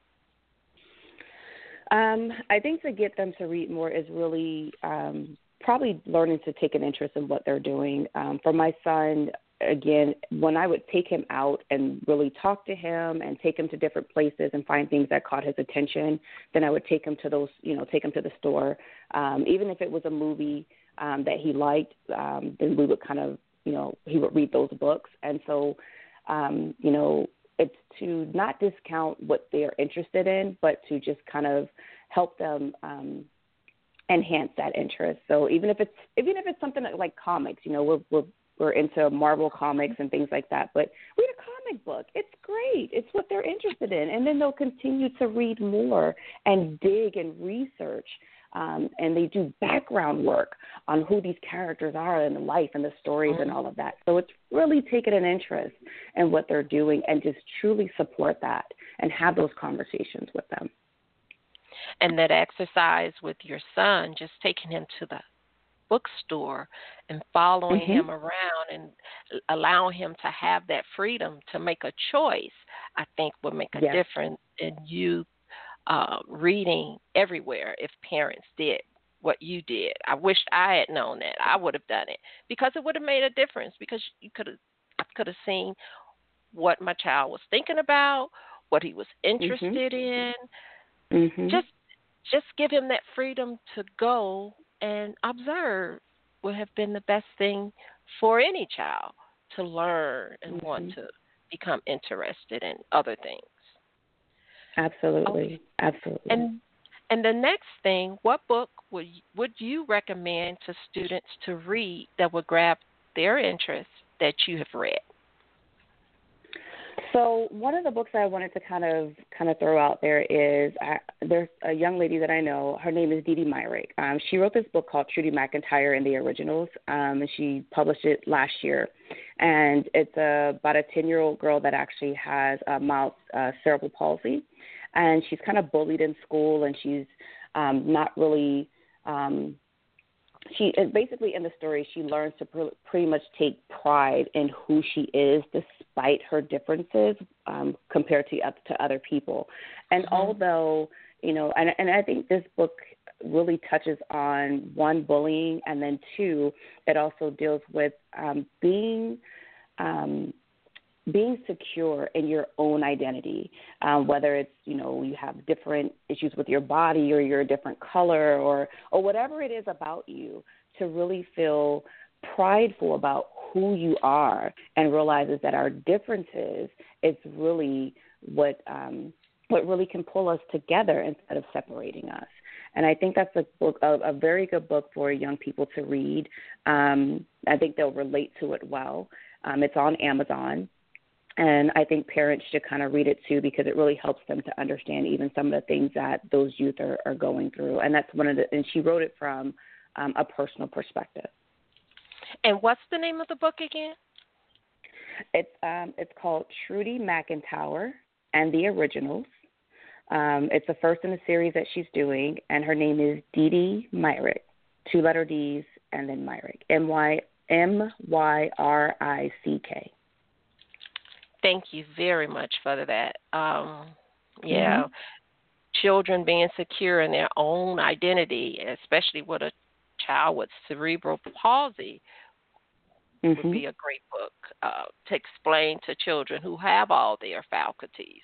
Um, I think to get them to read more is really um, probably learning to take an interest in what they're doing. Um, for my son, again, when I would take him out and really talk to him and take him to different places and find things that caught his attention, then I would take him to those, you know, take him to the store. Um, even if it was a movie um, that he liked, um, then we would kind of, you know, he would read those books. And so, um, you know, it's to not discount what they're interested in, but to just kind of help them um, enhance that interest. So even if it's even if it's something like comics, you know, we're we're we're into Marvel comics and things like that, but read a comic book. It's great. It's what they're interested in. And then they'll continue to read more and dig and research. Um, and they do background work on who these characters are in the life and the stories and all of that. So it's really taking an interest in what they're doing and just truly support that and have those conversations with them. And that exercise with your son, just taking him to the bookstore and following mm-hmm. him around and allowing him to have that freedom to make a choice, I think would make a yes. difference in you uh, reading everywhere if parents did what you did. I wish I had known that. I would have done it because it would have made a difference, because you could have, I could have seen what my child was thinking about, what he was interested mm-hmm. in. Mm-hmm. Just, just give him that freedom to go and observe would have been the best thing for any child to learn and mm-hmm. want to become interested in other things. Absolutely, okay. absolutely. And and the next thing, what book would would you recommend to students to read that would grab their interest that you have read? So one of the books I wanted to kind of kind of throw out there is uh, there's a young lady that I know. Her name is Dee Dee Myrick. Um, she wrote this book called Trudy McIntyre and the Originals, um, and she published it last year. And it's uh, about a ten-year-old girl that actually has uh, mild uh, cerebral palsy, and she's kind of bullied in school, and she's um, not really um, She basically in the story, she learns to pr- pretty much take pride in who she is, despite her differences um, compared to to other people. And mm-hmm. although you know, and and I think this book really touches on one, bullying, and then two, it also deals with um, being. Um, being secure in your own identity, um, whether it's, you know, you have different issues with your body or you're a different color or, or whatever it is about you, to really feel prideful about who you are and realizes that our differences is really what, um, what really can pull us together instead of separating us. And I think that's a book, a, a very good book for young people to read. Um, I think they'll relate to it well. Um, it's on Amazon. And I think parents should kind of read it, too, because it really helps them to understand even some of the things that those youth are, are going through. And that's one of the, and she wrote it from um, a personal perspective. And what's the name of the book again? It's um, it's called Trudy McIntyre and the Originals. Um, it's the first in the series that she's doing, and her name is Dee Dee Myrick, two letter D's and then Myrick, M Y M Y R I C K. Thank you very much for that. Um, yeah, mm-hmm. Children being secure in their own identity, especially with a child with cerebral palsy, mm-hmm. would be a great book uh, to explain to children who have all their faculties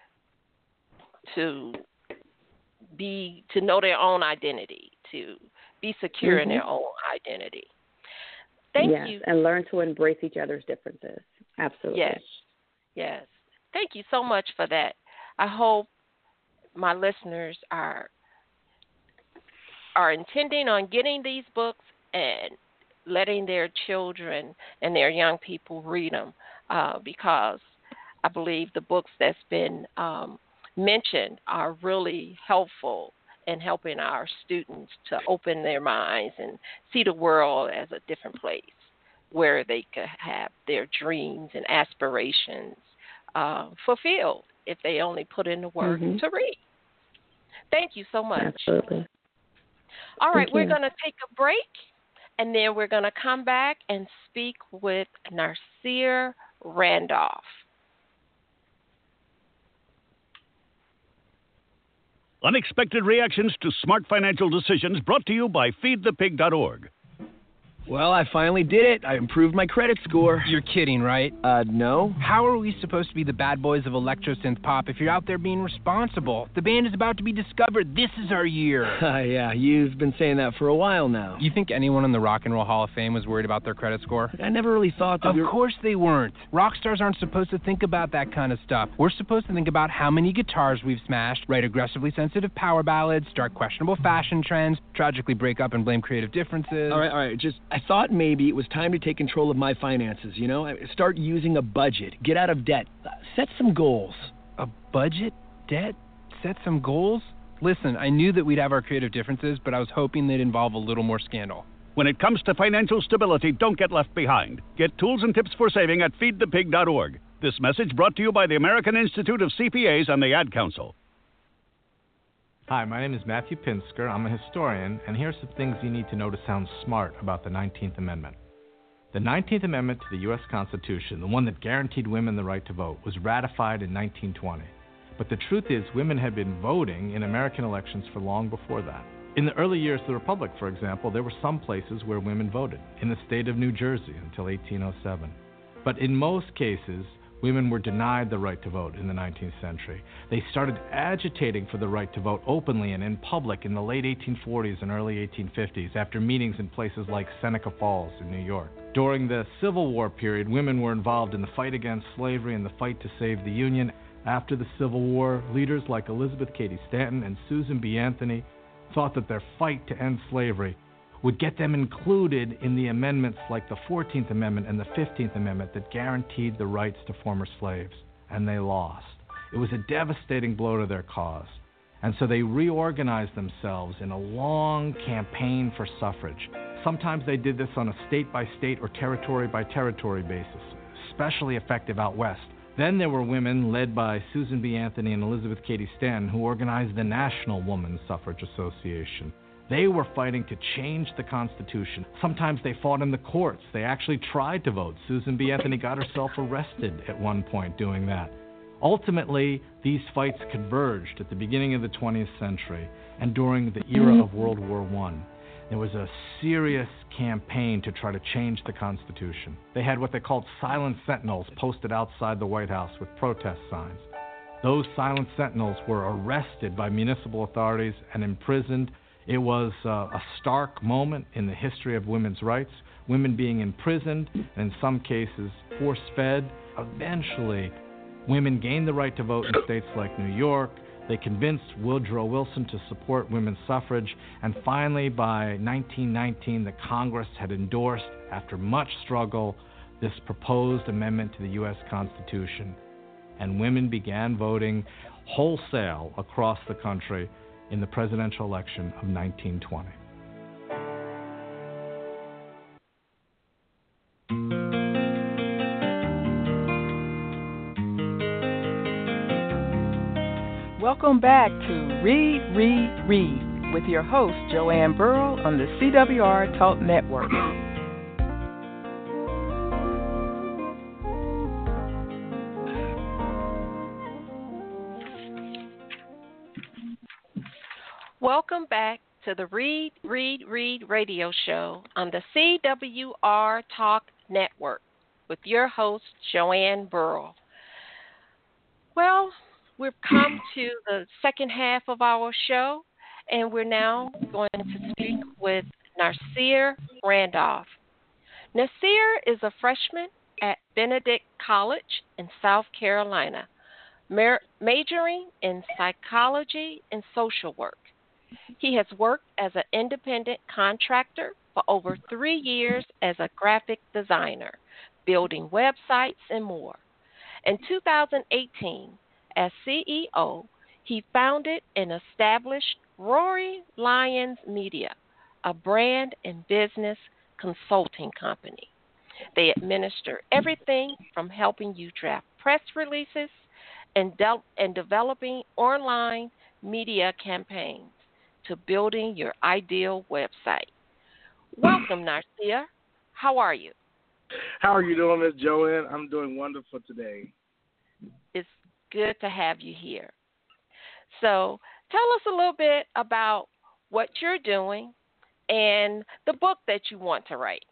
to be to know their own identity, to be secure mm-hmm. in their own identity. Thank yes, you. And learn to embrace each other's differences. Absolutely. Yes. Yes. Thank you so much for that. I hope my listeners are are intending on getting these books and letting their children and their young people read them uh, because I believe the books that's been um, mentioned are really helpful in helping our students to open their minds and see the world as a different place where they could have their dreams and aspirations uh, fulfilled if they only put in the work mm-hmm. to read. Thank you so much. Absolutely. All right, Thank we're you. going to take a break, and then we're going to come back and speak with Nasir Randolph. Unexpected reactions to smart financial decisions brought to you by feed the pig dot org. Well, I finally did it. I improved my credit score. You're kidding, right? Uh, no. How are we supposed to be the bad boys of electro-synth pop if you're out there being responsible? The band is about to be discovered. This is our year. Uh, yeah, you've been saying that for a while now. You think anyone in the Rock and Roll Hall of Fame was worried about their credit score? I never really thought that. Of we were... course they weren't. Rock stars aren't supposed to think about that kind of stuff. We're supposed to think about how many guitars we've smashed, write aggressively sensitive power ballads, start questionable fashion trends, tragically break up and blame creative differences. All right, all right, just, I thought maybe it was time to take control of my finances, you know? Start using a budget, get out of debt, set some goals. A budget? Debt? Set some goals? Listen, I knew that we'd have our creative differences, but I was hoping they'd involve a little more scandal. When it comes to financial stability, don't get left behind. Get tools and tips for saving at feed the pig dot org. This message brought to you by the American Institute of C P As and the Ad Council. Hi, my name is Matthew Pinsker. I'm a historian, and here are some things you need to know to sound smart about the nineteenth Amendment. The nineteenth Amendment to the U S Constitution, the one that guaranteed women the right to vote, was ratified in nineteen twenty. But the truth is, women had been voting in American elections for long before that. In the early years of the Republic, for example, there were some places where women voted, in the state of New Jersey until eighteen oh seven. But in most cases, women were denied the right to vote in the nineteenth century. They started agitating for the right to vote openly and in public in the late eighteen forties and early eighteen fifties after meetings in places like Seneca Falls in New York. During the Civil War period, women were involved in the fight against slavery and the fight to save the Union. After the Civil War, leaders like Elizabeth Cady Stanton and Susan B. Anthony thought that their fight to end slavery would get them included in the amendments like the fourteenth Amendment and the fifteenth Amendment that guaranteed the rights to former slaves, and they lost. It was a devastating blow to their cause, and so they reorganized themselves in a long campaign for suffrage. Sometimes they did this on a state-by-state or territory-by-territory basis, especially effective out west. Then there were women led by Susan B. Anthony and Elizabeth Cady Stanton who organized the National Woman Suffrage Association. They were fighting to change the Constitution. Sometimes they fought in the courts. They actually tried to vote. Susan B. Anthony got herself arrested at one point doing that. Ultimately, these fights converged at the beginning of the twentieth century and during the era of World War One. There was a serious campaign to try to change the Constitution. They had what they called silent sentinels posted outside the White House with protest signs. Those silent sentinels were arrested by municipal authorities and imprisoned. It was uh, a stark moment in the history of women's rights, women being imprisoned, and in some cases force-fed. Eventually, women gained the right to vote in states like New York. They convinced Woodrow Wilson to support women's suffrage, and finally, by nineteen nineteen, the Congress had endorsed, after much struggle, this proposed amendment to the U S Constitution, and women began voting wholesale across the country in the presidential election of nineteen twenty. Welcome back to Read, Read, Read with your host, Joanne Burrow on the C W R Talk Network. Welcome back to the Read, Read, Read radio show on the C W R Talk Network with your host, Joanne Burrow. Well, we've come to the second half of our show, and we're now going to speak with Nasir Randolph. Nasir is a freshman at Benedict College in South Carolina, mar- majoring in psychology and social work. He has worked as an independent contractor for over three years as a graphic designer, building websites and more. In two thousand eighteen, as C E O, he founded and established Rory Lyons Media, a brand and business consulting company. They administer everything from helping you draft press releases and, de- and developing online media campaigns to building your ideal website. Welcome, Nasir. How are you? How are you doing, Miss Joanne? I'm doing wonderful today. It's good to have you here. So tell us a little bit about what you're doing and the book that you want to write.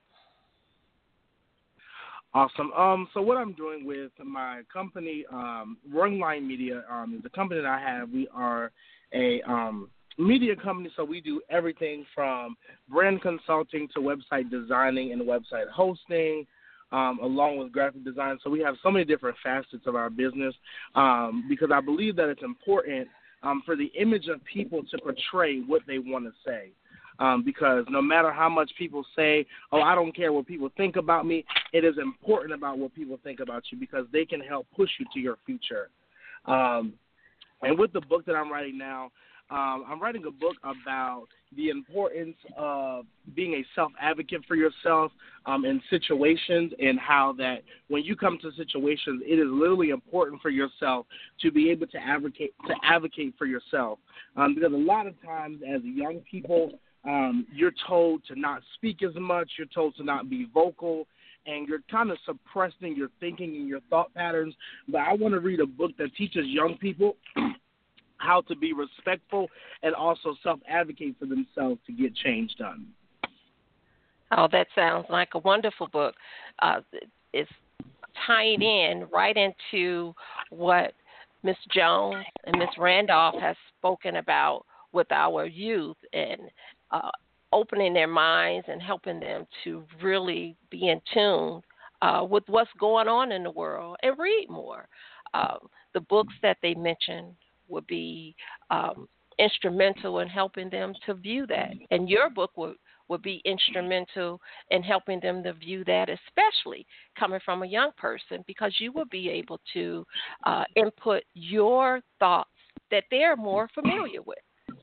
Awesome. Um, so what I'm doing with my company, um, Roaring Lion Media, um, is a company that I have. We are a um, media company, so we do everything from brand consulting to website designing and website hosting, um, along with graphic design. So we have so many different facets of our business um, because I believe that it's important um, for the image of people to portray what they want to say. Um, because no matter how much people say, oh, I don't care what people think about me, it is important about what people think about you because they can help push you to your future. Um, and with the book that I'm writing now, um, I'm writing a book about the importance of being a self-advocate for yourself um, in situations and how that when you come to situations, it is literally important for yourself to be able to advocate, to advocate for yourself. Um, because a lot of times as young people, Um, you're told to not speak as much, you're told to not be vocal, and you're kind of suppressing your thinking and your thought patterns. But I want to read a book that teaches young people how to be respectful and also self-advocate for themselves to get change done. Oh, that sounds like a wonderful book. Uh, it's tying in right into what Miz Jones and Miz Randolph has spoken about with our youth and uh, opening their minds and helping them to really be in tune uh, with what's going on in the world and read more. Um, the books that they mentioned would be um, instrumental in helping them to view that. And your book would, would be instrumental in helping them to view that, especially coming from a young person, because you will be able to uh, input your thoughts that they're more familiar with.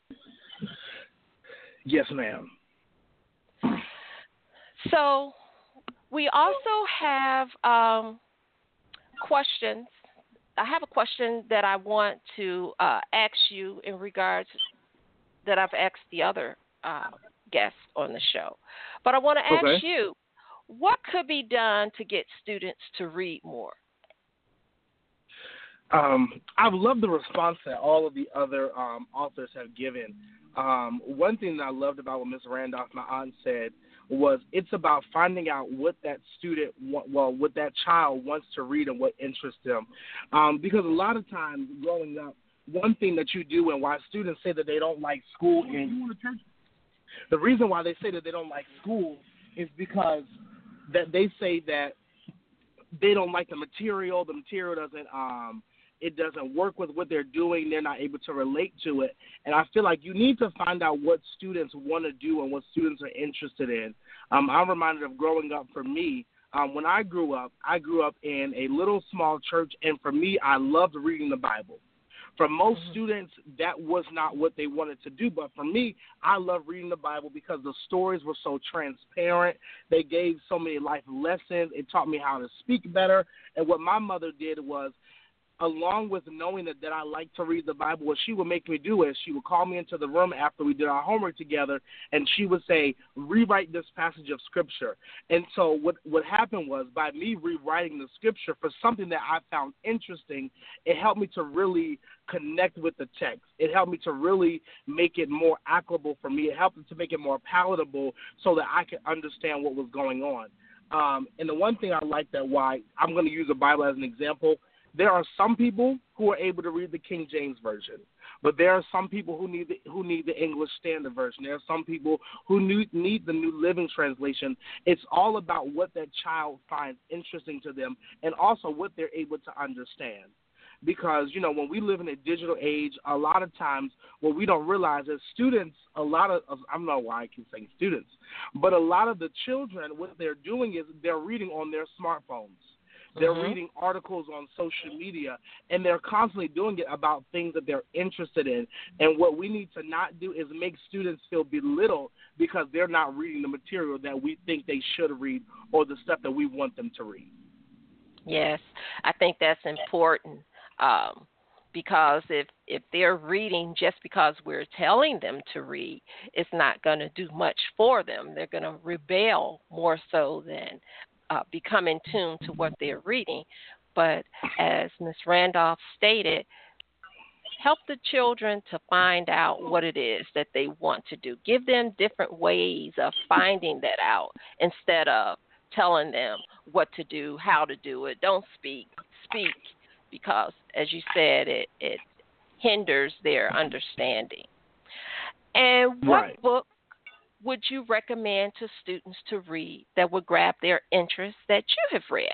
Yes, ma'am. So we also have um, questions. I have a question that I want to uh, ask you in regards that I've asked the other uh, guests on the show. But I want to ask okay. you, what could be done to get students to read more? Um, I've loved the response that all of the other um, authors have given. Um, one thing that I loved about what Miz Randolph, my aunt, said was it's about finding out what that student, well, what that child wants to read and what interests them. Um, because a lot of times growing up, one thing that you do and why students say that they don't like school, and the reason why they say that they don't like school is because that they say that they don't like the material, the material doesn't um, it doesn't work with what they're doing. They're not able to relate to it. And I feel like you need to find out what students want to do and what students are interested in. Um, I'm reminded of growing up for me. Um, when I grew up, I grew up in a little small church, and for me, I loved reading the Bible. For most mm-hmm. students, that was not what they wanted to do. But for me, I love reading the Bible because the stories were so transparent. They gave so many life lessons. It taught me how to speak better. And what my mother did was, along with knowing that, that I like to read the Bible, what she would make me do is she would call me into the room after we did our homework together, and she would say, rewrite this passage of Scripture. And so what, what happened was, by me rewriting the Scripture for something that I found interesting, it helped me to really connect with the text. It helped me to really make it more applicable for me. It helped me to make it more palatable so that I could understand what was going on. Um, and the one thing I like that why I'm going to use the Bible as an example, there are some people who are able to read the King James Version, but there are some people who need the, who need the English Standard Version. There are some people who need, need the New Living Translation. It's all about what that child finds interesting to them and also what they're able to understand. Because, you know, when we live in a digital age, a lot of times what we don't realize is students, a lot of, I don't know why I keep saying students, but a lot of the children, what they're doing is they're reading on their smartphones. They're mm-hmm. reading articles on social media, and they're constantly doing it about things that they're interested in. And what we need to not do is make students feel belittled because they're not reading the material that we think they should read or the stuff that we want them to read. Yes, I think that's important um, because if, if they're reading just because we're telling them to read, it's not going to do much for them. They're going to rebel more so than Uh, become in tune to what they're reading. But as Miz Randolph stated, help the children to find out what it is that they want to do. Give them different ways of finding that out instead of telling them what to do, how to do it. Don't speak, speak, because, as you said, it, it hinders their understanding. And what right. book would you recommend to students to read that would grab their interest that you have read?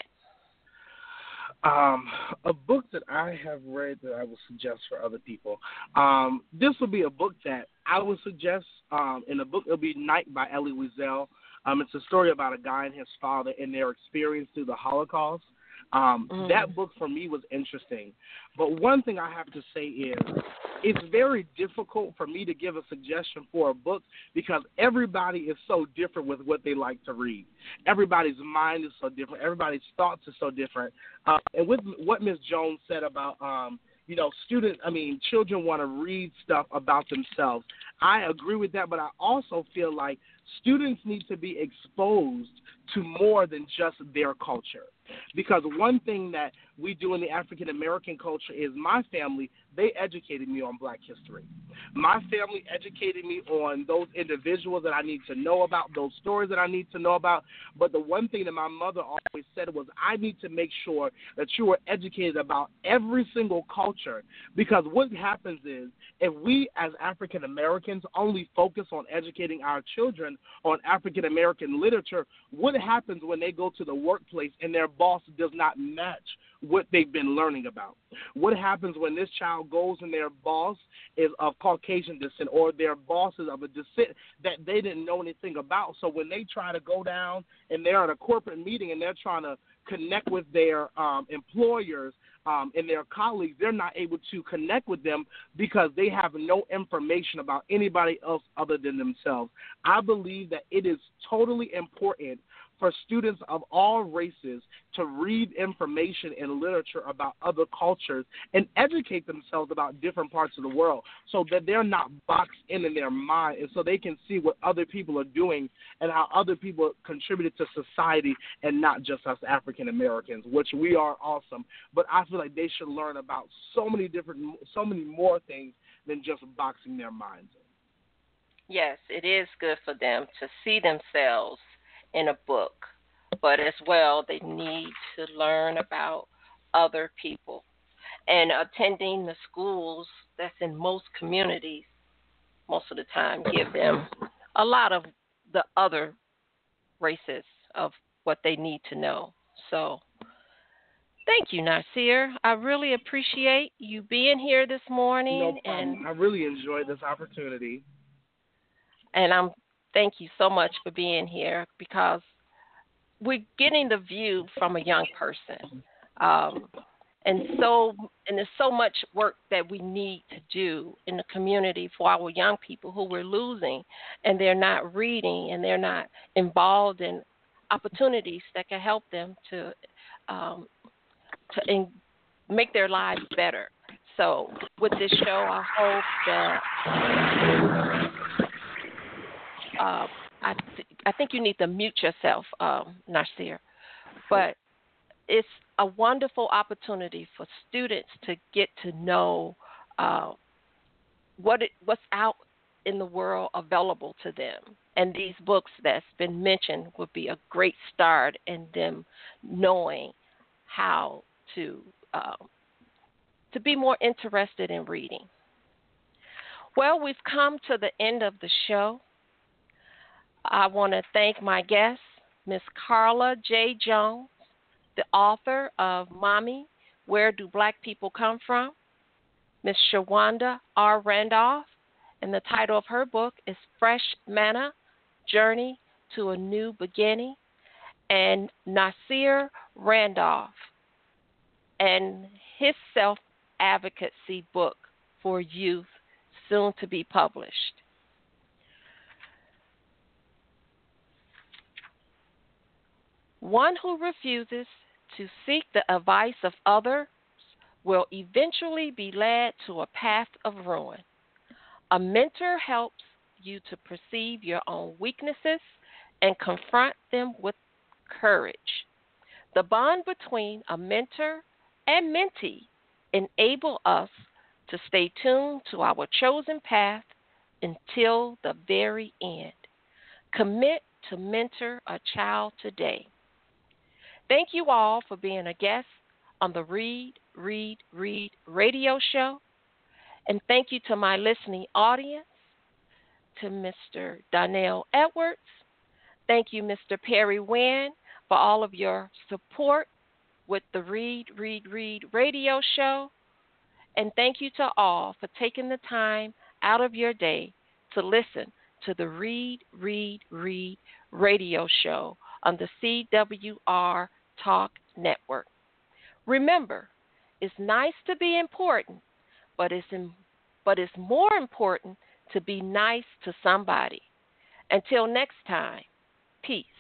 Um, a book that I have read that I would suggest for other people. Um, this would be a book that I would suggest. Um, in the book, it'll be Night by Elie Wiesel. Um, it's a story about a guy and his father and their experience through the Holocaust. Um, mm. That book for me was interesting. But one thing I have to say is it's very difficult for me to give a suggestion for a book because everybody is so different with what they like to read. Everybody's mind is so different. Everybody's thoughts are so different. Uh, and with what Miz Jones said about, um, you know, students, I mean, children want to read stuff about themselves. I agree with that, but I also feel like Students need to be exposed to more than just their culture. Because one thing that we do in the African American culture is my family, they educated me on Black history. My family educated me on those individuals that I need to know about, those stories that I need to know about. But the one thing that my mother always said was, I need to make sure that you are educated about every single culture. Because what happens is, if we as African Americans only focus on educating our children on African American literature, what happens when they go to the workplace and their boss does not match what they've been learning about? What happens when this child goes and their boss is of Caucasian descent, or their boss is of a descent that they didn't know anything about? So when they try to go down and they're at a corporate meeting and they're trying to connect with their um, employers um, and their colleagues, they're not able to connect with them because they have no information about anybody else other than themselves. I believe that it is totally important for students of all races to read information and literature about other cultures and educate themselves about different parts of the world, so that they're not boxed in in their mind, and so they can see what other people are doing and how other people contributed to society, and not just us African Americans, which we are awesome. But I feel like they should learn about so many different, so many more things than just boxing their minds in. Yes, it is good for them to see themselves in a book, but as well they need to learn about other people. And attending the schools that's in most communities most of the time give them a lot of the other races of what they need to know. So thank you, Nasir. I really appreciate you being here this morning. No problem. And I really enjoyed this opportunity. And I'm thank you so much for being here, because we're getting the view from a young person. Um, and so and there's so much work that we need to do in the community for our young people who we're losing, and they're not reading and they're not involved in opportunities that can help them to um, to in, make their lives better. So with this show, I hope that Uh, I, th- I think you need to mute yourself, um, Nasir. But it's a wonderful opportunity for students to get to know uh, what it, what's out in the world available to them. And these books that's been mentioned would be a great start in them knowing how to uh, to be more interested in reading. Well, we've come to the end of the show. I want to thank my guest, Miss Carla J. Jones, the author of Mommy, Where Do Black People Come From? Miss Shawanda R. Randolph, and the title of her book is Fresh Manna, Journey to a New Beginning, and Nasir Randolph and his self-advocacy book for youth, soon to be published. One who refuses to seek the advice of others will eventually be led to a path of ruin. A mentor helps you to perceive your own weaknesses and confront them with courage. The bond between a mentor and mentee enable us to stay tuned to our chosen path until the very end. Commit to mentor a child today. Thank you all for being a guest on the Read, Read, Read radio show. And thank you to my listening audience, to Mister Donnell Edwards. Thank you, Mister Perry Wynn, for all of your support with the Read, Read, Read radio show. And thank you to all for taking the time out of your day to listen to the Read, Read, Read radio show on the C W R Talk Network. Remember, it's nice to be important, but it's in, but it's more important to be nice to somebody. Until next time, peace.